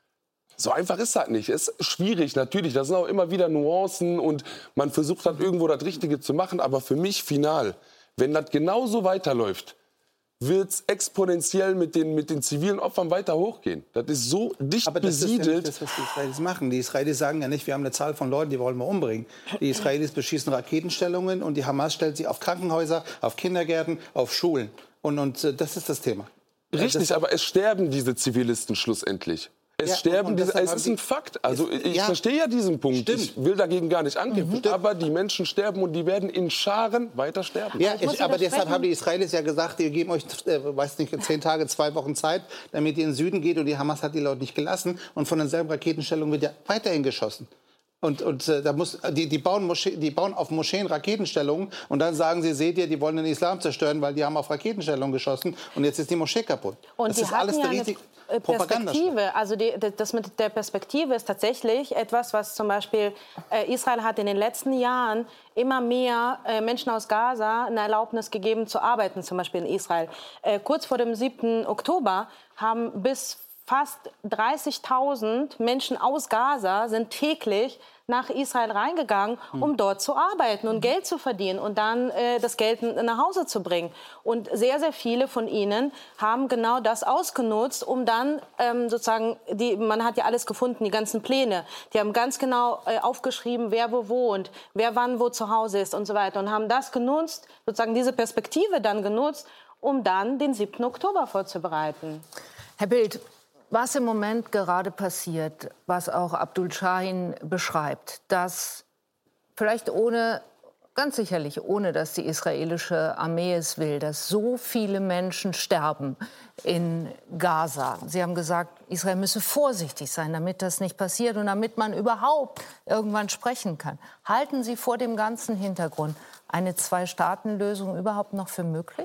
So einfach ist das nicht. Es ist schwierig, natürlich. Da sind auch immer wieder Nuancen und man versucht halt irgendwo das Richtige zu machen. Aber für mich final, wenn das genauso weiterläuft, wird es exponentiell mit den, mit den zivilen Opfern weiter hochgehen. Das ist so dicht Aber das besiedelt. ist ja nicht das, was die Israelis machen. Die Israelis sagen ja nicht, wir haben eine Zahl von Leuten, die wollen wir umbringen. Die Israelis beschießen Raketenstellungen und die Hamas stellt sie auf Krankenhäuser, auf Kindergärten, auf Schulen. Und, und äh, das ist das Thema. Richtig, aber es sterben diese Zivilisten schlussendlich. Es ja, sterben, und, und diese, es ist ein Fakt. Also ich ja, verstehe ja diesen Punkt. Stimmt. Ich will dagegen gar nicht ankämpfen. Mhm. Aber die Menschen sterben und die werden in Scharen weiter sterben. Ja, ich, aber deshalb haben die Israelis ja gesagt, wir geben euch, äh, weiß nicht, zehn Tage, zwei Wochen Zeit, damit ihr in den Süden geht. Und die Hamas hat die Leute nicht gelassen. Und von denselben Raketenstellungen wird ja weiterhin geschossen. Und, und äh, da muss, die, die, bauen Moschee, die bauen auf Moscheen Raketenstellungen und dann sagen sie, seht ihr, die wollen den Islam zerstören, weil die haben auf Raketenstellungen geschossen und jetzt ist die Moschee kaputt. Und das die ist hatten alles ja der richtige eine Perspektive. Also die, das mit der Perspektive ist tatsächlich etwas, was zum Beispiel äh, Israel hat in den letzten Jahren immer mehr äh, Menschen aus Gaza eine Erlaubnis gegeben zu arbeiten, zum Beispiel in Israel. Äh, kurz vor dem siebten Oktober haben bis fast dreißigtausend Menschen aus Gaza sind täglich nach Israel reingegangen, um mhm. dort zu arbeiten und Geld zu verdienen und dann äh, das Geld nach Hause zu bringen. Und sehr, sehr viele von ihnen haben genau das ausgenutzt, um dann ähm, sozusagen, die, man hat ja alles gefunden, die ganzen Pläne. Die haben ganz genau äh, aufgeschrieben, wer wo wohnt, wer wann wo zu Hause ist und so weiter. Und haben das genutzt, sozusagen diese Perspektive dann genutzt, um dann den siebten Oktober vorzubereiten. Herr Bildt, was im Moment gerade passiert, was auch Abdul Shahin beschreibt, dass vielleicht ohne, ganz sicherlich ohne, dass die israelische Armee es will, dass so viele Menschen sterben in Gaza. Sie haben gesagt, Israel müsse vorsichtig sein, damit das nicht passiert und damit man überhaupt irgendwann sprechen kann. Halten Sie vor dem ganzen Hintergrund eine Zwei-Staaten-Lösung überhaupt noch für möglich?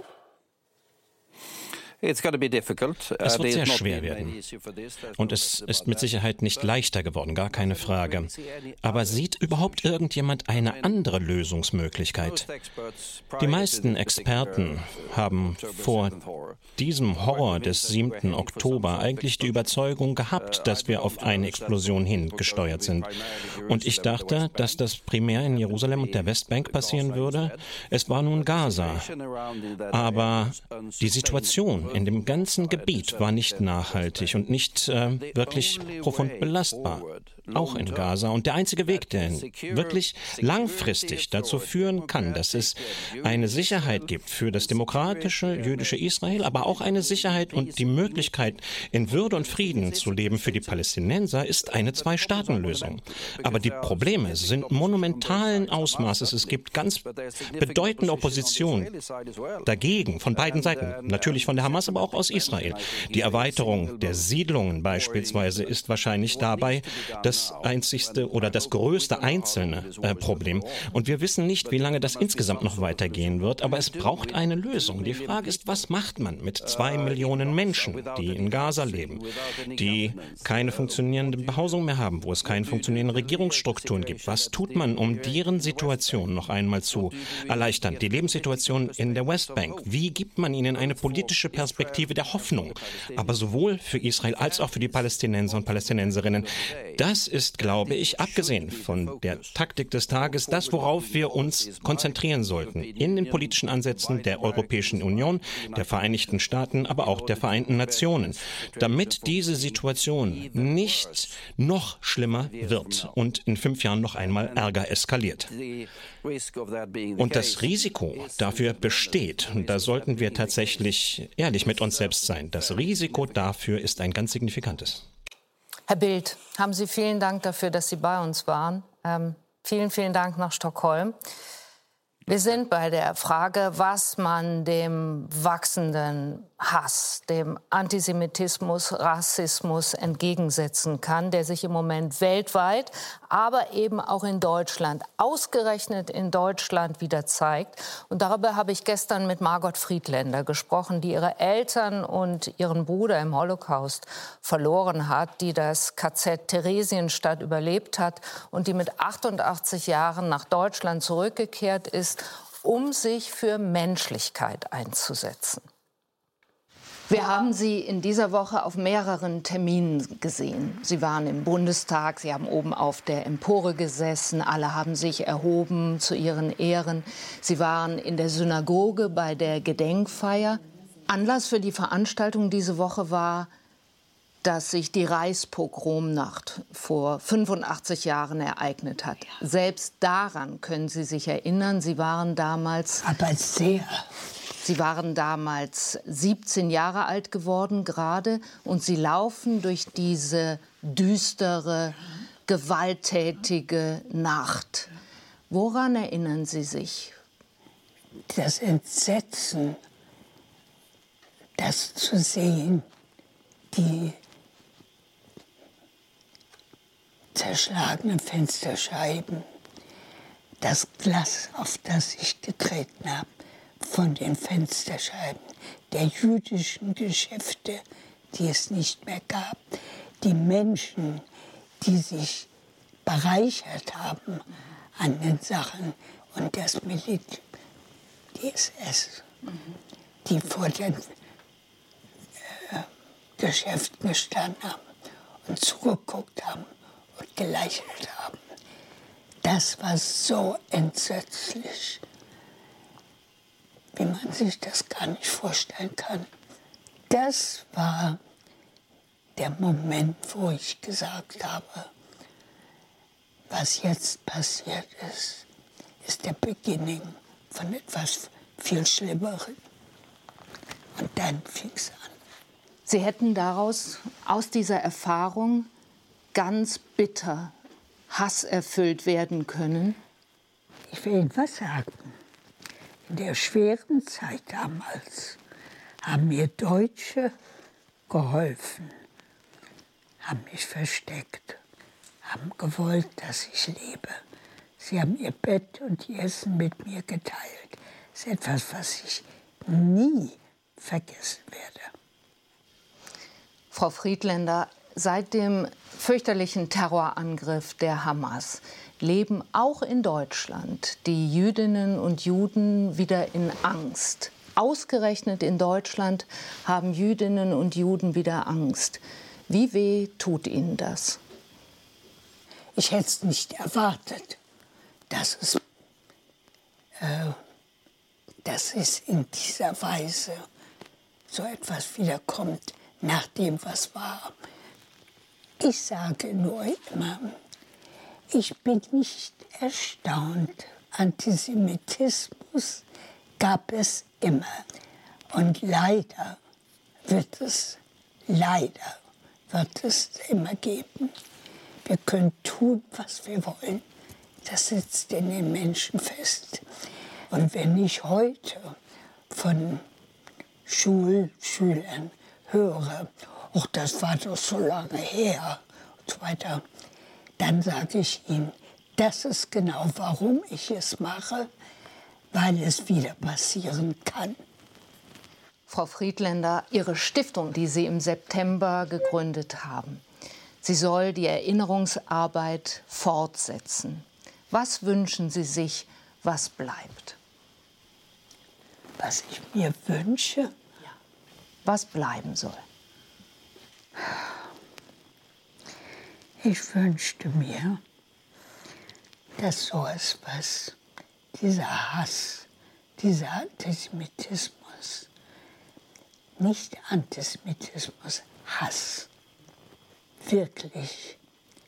Es wird sehr schwer werden. Und es ist mit Sicherheit nicht leichter geworden, gar keine Frage. Aber sieht überhaupt irgendjemand eine andere Lösungsmöglichkeit? Die meisten Experten haben vor diesem Horror des siebten Oktober eigentlich die Überzeugung gehabt, dass wir auf eine Explosion hingesteuert sind. Und ich dachte, dass das primär in Jerusalem und der Westbank passieren würde. Es war nun Gaza. Aber die Situation in dem ganzen Gebiet war nicht nachhaltig und nicht äh, wirklich profund belastbar. Auch in Gaza. Und der einzige Weg, der wirklich langfristig dazu führen kann, dass es eine Sicherheit gibt für das demokratische jüdische Israel, aber auch eine Sicherheit und die Möglichkeit, in Würde und Frieden zu leben für die Palästinenser, ist eine Zwei-Staaten-Lösung. Aber die Probleme sind monumentalen Ausmaßes. Es gibt ganz bedeutende Opposition dagegen, von beiden Seiten. Natürlich von der Hamas, aber auch aus Israel. Die Erweiterung der Siedlungen beispielsweise ist wahrscheinlich dabei das einzigste oder das größte einzelne äh, Problem. Und wir wissen nicht, wie lange das insgesamt noch weitergehen wird, aber es braucht eine Lösung. Die Frage ist, was macht man mit zwei Millionen Menschen, die in Gaza leben, die keine funktionierende Behausung mehr haben, wo es keine funktionierenden Regierungsstrukturen gibt? Was tut man, um deren Situation noch einmal zu erleichtern? Die Lebenssituation in der Westbank. Wie gibt man ihnen eine politische Perspektive der Hoffnung? Aber sowohl für Israel als auch für die Palästinenser und Palästinenserinnen. Das ist, glaube ich, abgesehen von der Taktik des Tages, das, worauf wir uns konzentrieren sollten. In den politischen Ansätzen der Europäischen Union, der Vereinigten Staaten, aber auch der Vereinten Nationen. Damit diese Situation nicht noch schlimmer wird und in fünf Jahren noch einmal Ärger eskaliert. Und das Risiko dafür besteht, und da sollten wir tatsächlich ehrlich mit uns selbst sein, das Risiko dafür ist ein ganz signifikantes. Herr Bildt, haben Sie vielen Dank dafür, dass Sie bei uns waren. Ähm, vielen, vielen Dank nach Stockholm. Wir sind bei der Frage, was man dem wachsenden Hass, dem Antisemitismus, Rassismus entgegensetzen kann, der sich im Moment weltweit, aber eben auch in Deutschland, ausgerechnet in Deutschland wieder zeigt. Und darüber habe ich gestern mit Margot Friedländer gesprochen, die ihre Eltern und ihren Bruder im Holocaust verloren hat, die das K Z Theresienstadt überlebt hat und die mit achtundachtzig Jahren nach Deutschland zurückgekehrt ist, um sich für Menschlichkeit einzusetzen. Wir haben Sie in dieser Woche auf mehreren Terminen gesehen. Sie waren im Bundestag, Sie haben oben auf der Empore gesessen, alle haben sich erhoben zu Ihren Ehren. Sie waren in der Synagoge bei der Gedenkfeier. Anlass für die Veranstaltung diese Woche war, dass sich die Reichspogromnacht vor fünfundachtzig Jahren ereignet hat. Selbst daran können Sie sich erinnern. Sie waren damals... Aber sehr... Sie waren damals siebzehn Jahre alt geworden gerade und Sie laufen durch diese düstere, gewalttätige Nacht. Woran erinnern Sie sich? Das Entsetzen, das zu sehen, die zerschlagenen Fensterscheiben, das Glas, auf das ich getreten habe, von den Fensterscheiben der jüdischen Geschäfte, die es nicht mehr gab, die Menschen, die sich bereichert haben an den Sachen und das Militär, die S S, die vor den äh, Geschäften gestanden haben und zugeguckt haben und gelächelt haben. Das war so entsetzlich, wie man sich das gar nicht vorstellen kann. Das war der Moment, wo ich gesagt habe, was jetzt passiert ist, ist der Beginn von etwas viel Schlimmerem. Und dann fing es an. Sie hätten daraus, aus dieser Erfahrung, ganz bitter hasserfüllt werden können? Ich will Ihnen was sagen. In der schweren Zeit damals haben mir Deutsche geholfen, haben mich versteckt, haben gewollt, dass ich lebe. Sie haben ihr Bett und ihr Essen mit mir geteilt. Das ist etwas, was ich nie vergessen werde. Frau Friedländer, seit dem fürchterlichen Terrorangriff der Hamas leben auch in Deutschland die Jüdinnen und Juden wieder in Angst. Ausgerechnet in Deutschland haben Jüdinnen und Juden wieder Angst. Wie weh tut Ihnen das? Ich hätte es nicht erwartet, dass es, äh, dass es in dieser Weise so etwas wiederkommt, nach dem, was war. Ich sage nur immer, ich bin nicht erstaunt. Antisemitismus gab es immer. Und leider wird es, leider wird es immer geben. Wir können tun, was wir wollen. Das sitzt in den Menschen fest. Und wenn ich heute von Schulschülern höre, ach, das war doch so lange her und so weiter, dann sage ich ihnen, das ist genau, warum ich es mache, weil es wieder passieren kann. Frau Friedländer, Ihre Stiftung, die Sie im September gegründet haben, sie soll die Erinnerungsarbeit fortsetzen. Was wünschen Sie sich, was bleibt? Was ich mir wünsche? Ja. Was bleiben soll? Ich wünschte mir, dass so etwas, dieser Hass, dieser Antisemitismus, nicht Antisemitismus, Hass, wirklich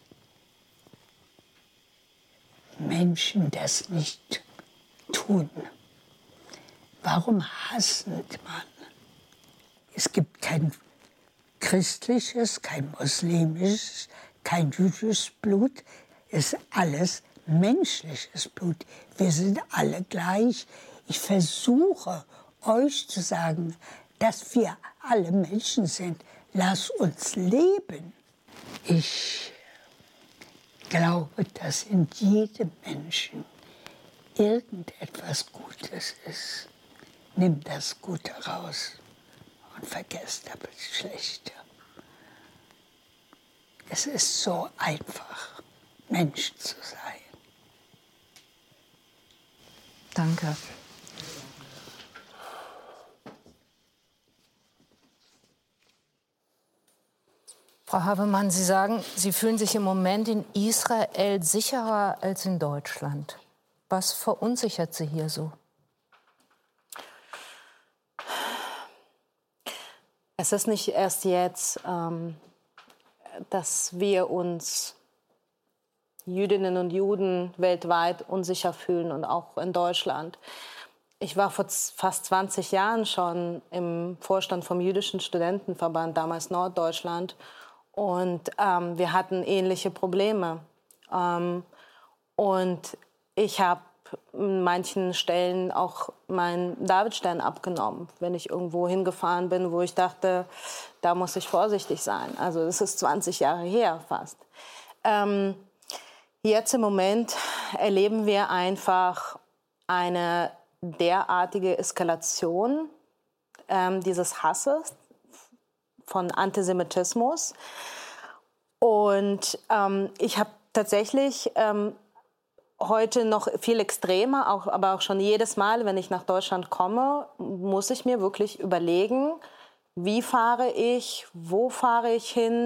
Menschen das nicht tun. Warum hassen man? Es gibt kein christliches, kein muslimisches, kein jüdisches Blut. Es ist alles menschliches Blut. Wir sind alle gleich. Ich versuche euch zu sagen, dass wir alle Menschen sind. Lass uns leben. Ich glaube, dass in jedem Menschen irgendetwas Gutes ist. Nimm das Gute raus und vergesst aber das Schlechte. Es ist so einfach, Mensch zu sein. Danke. Frau Havemann, Sie sagen, Sie fühlen sich im Moment in Israel sicherer als in Deutschland. Was verunsichert Sie hier so? Es ist nicht erst jetzt, ähm, dass wir uns Jüdinnen und Juden weltweit unsicher fühlen und auch in Deutschland. Ich war vor fast zwanzig Jahren schon im Vorstand vom Jüdischen Studentenverband, damals Norddeutschland. Und ähm, wir hatten ähnliche Probleme. Ähm, und ich habe an manchen Stellen auch meinen Davidstern abgenommen, wenn ich irgendwo hingefahren bin, wo ich dachte, da muss ich vorsichtig sein. Also das ist zwanzig Jahre her fast. Ähm, jetzt im Moment erleben wir einfach eine derartige Eskalation ähm, dieses Hasses von Antisemitismus. Und ähm, ich habe tatsächlich ähm, heute noch viel extremer, auch, aber auch schon jedes Mal, wenn ich nach Deutschland komme, muss ich mir wirklich überlegen, wie fahre ich, wo fahre ich hin,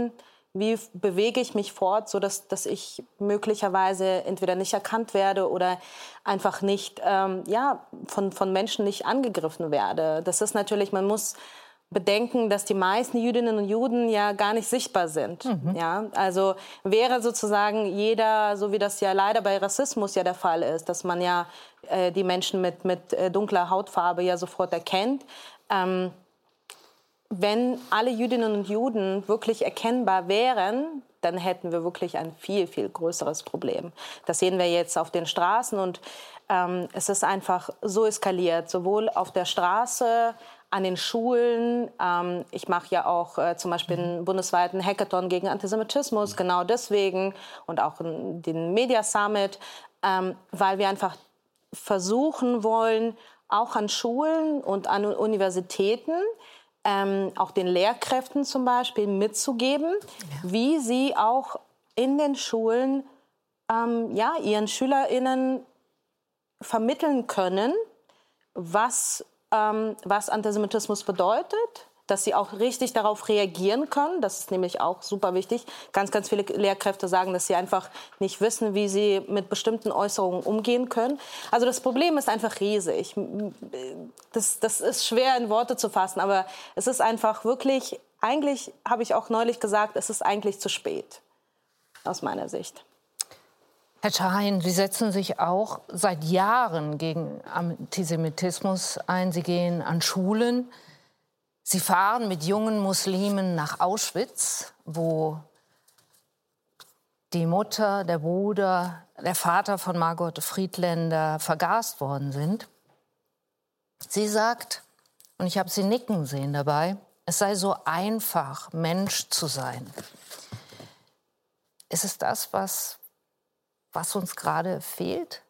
wie bewege ich mich fort, sodass dass ich möglicherweise entweder nicht erkannt werde oder einfach nicht, ähm, ja, von, von Menschen nicht angegriffen werde. Das ist natürlich, man muss bedenken, dass die meisten Jüdinnen und Juden ja gar nicht sichtbar sind. Mhm. Ja? Also wäre sozusagen jeder, so wie das ja leider bei Rassismus ja der Fall ist, dass man ja äh, die Menschen mit, mit äh, dunkler Hautfarbe ja sofort erkennt, ähm, wenn alle Jüdinnen und Juden wirklich erkennbar wären, dann hätten wir wirklich ein viel, viel größeres Problem. Das sehen wir jetzt auf den Straßen und ähm, es ist einfach so eskaliert, sowohl auf der Straße, an den Schulen. Ähm, ich mache ja auch äh, zum Beispiel einen bundesweiten Hackathon gegen Antisemitismus, genau deswegen, und auch den Media Summit, ähm, weil wir einfach versuchen wollen, auch an Schulen und an Universitäten, Ähm, auch den Lehrkräften zum Beispiel mitzugeben, ja. wie sie auch in den Schulen ähm, ja, ihren SchülerInnen vermitteln können, was, ähm, was Antisemitismus bedeutet, dass sie auch richtig darauf reagieren können. Das ist nämlich auch super wichtig. Ganz, ganz viele Lehrkräfte sagen, dass sie einfach nicht wissen, wie sie mit bestimmten Äußerungen umgehen können. Also das Problem ist einfach riesig. Das, das ist schwer in Worte zu fassen, aber es ist einfach wirklich, eigentlich habe ich auch neulich gesagt, es ist eigentlich zu spät, aus meiner Sicht. Herr Shahin, Sie setzen sich auch seit Jahren gegen Antisemitismus ein. Sie gehen an Schulen. Sie fahren mit jungen Muslimen nach Auschwitz, wo die Mutter, der Bruder, der Vater von Margot Friedländer vergast worden sind. Sie sagt, und ich habe sie nicken sehen dabei, es sei so einfach, Mensch zu sein. Ist es das, was, was uns gerade fehlt?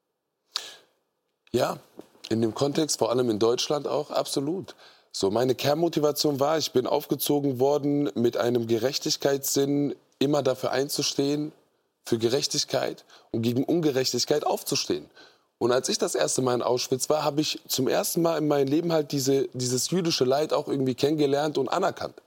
Ja, in dem Kontext, vor allem in Deutschland auch, absolut. So, meine Kernmotivation war, ich bin aufgezogen worden mit einem Gerechtigkeitssinn, immer dafür einzustehen, für Gerechtigkeit und gegen Ungerechtigkeit aufzustehen. Und als ich das erste Mal in Auschwitz war, habe ich zum ersten Mal in meinem Leben halt diese, dieses jüdische Leid auch irgendwie kennengelernt und anerkannt.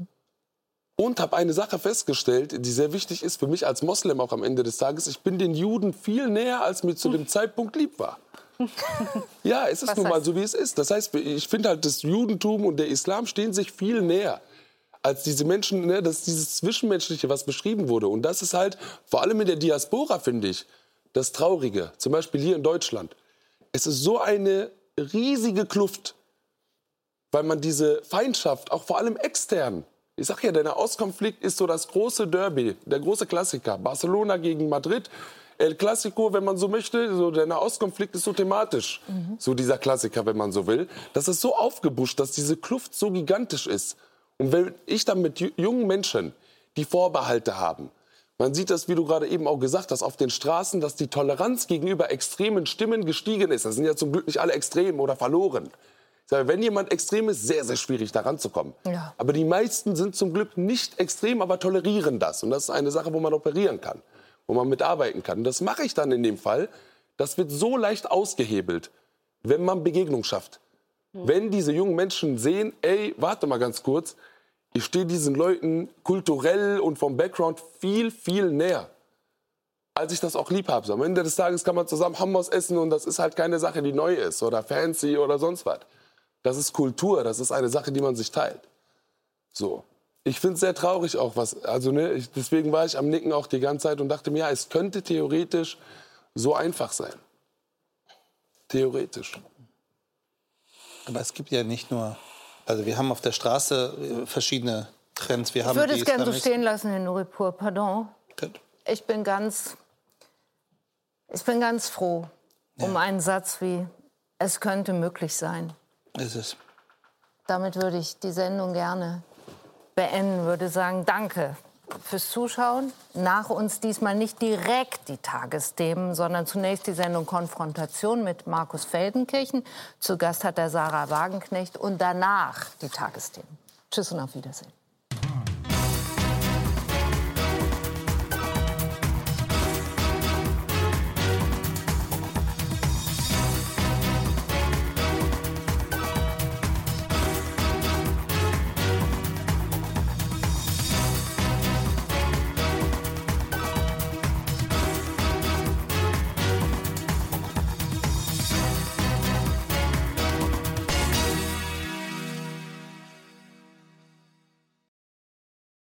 Und habe eine Sache festgestellt, die sehr wichtig ist für mich als Moslem auch am Ende des Tages. Ich bin den Juden viel näher, als mir zu dem Zeitpunkt lieb war. Ja, es ist Was nun mal so, wie es ist. Das heißt, ich finde halt, das Judentum und der Islam stehen sich viel näher als diese Menschen, ne, das ist dieses Zwischenmenschliche, was beschrieben wurde. Und das ist halt, vor allem in der Diaspora, finde ich, das Traurige. Zum Beispiel hier in Deutschland. Es ist so eine riesige Kluft, weil man diese Feindschaft, auch vor allem extern, ich sag ja, der Nahostkonflikt ist so das große Derby, der große Klassiker. Barcelona gegen Madrid. El Clasico, wenn man so möchte, so der Nahostkonflikt ist so thematisch, mhm. so dieser Klassiker, wenn man so will. Das ist so aufgebuscht, dass diese Kluft so gigantisch ist. Und wenn ich dann mit jungen Menschen, die Vorbehalte haben, man sieht das, wie du gerade eben auch gesagt hast, auf den Straßen, dass die Toleranz gegenüber extremen Stimmen gestiegen ist. Das sind ja zum Glück nicht alle extrem oder verloren. Ich sage, wenn jemand extrem ist, sehr, sehr schwierig, da ranzukommen. Ja. Aber die meisten sind zum Glück nicht extrem, aber tolerieren das. Und das ist eine Sache, wo man operieren kann, wo man mitarbeiten kann. Und das mache ich dann in dem Fall. Das wird so leicht ausgehebelt, wenn man Begegnung schafft. Mhm. Wenn diese jungen Menschen sehen, ey, warte mal ganz kurz, ich stehe diesen Leuten kulturell und vom Background viel, viel näher, als ich das auch lieb habe. Am Ende des Tages kann man zusammen Hummus essen und das ist halt keine Sache, die neu ist oder fancy oder sonst was. Das ist Kultur, das ist eine Sache, die man sich teilt. So. Ich finde es sehr traurig auch, was, also ne, ich, deswegen war ich am Nicken auch die ganze Zeit und dachte mir, ja, es könnte theoretisch so einfach sein. Theoretisch. Aber es gibt ja nicht nur, also wir haben auf der Straße verschiedene Trends. Wir ich haben würde es gerne so stehen lassen, Herr Nuripur, pardon. Gut. Ich bin ganz, ich bin ganz froh ja. um einen Satz wie, es könnte möglich sein. Ist es. Damit würde ich die Sendung gerne beenden, würde sagen, danke fürs Zuschauen. Nach uns diesmal nicht direkt die Tagesthemen, sondern zunächst die Sendung Konfrontation mit Markus Feldenkirchen. Zu Gast hat der Sarah Wagenknecht und danach die Tagesthemen. Tschüss und auf Wiedersehen.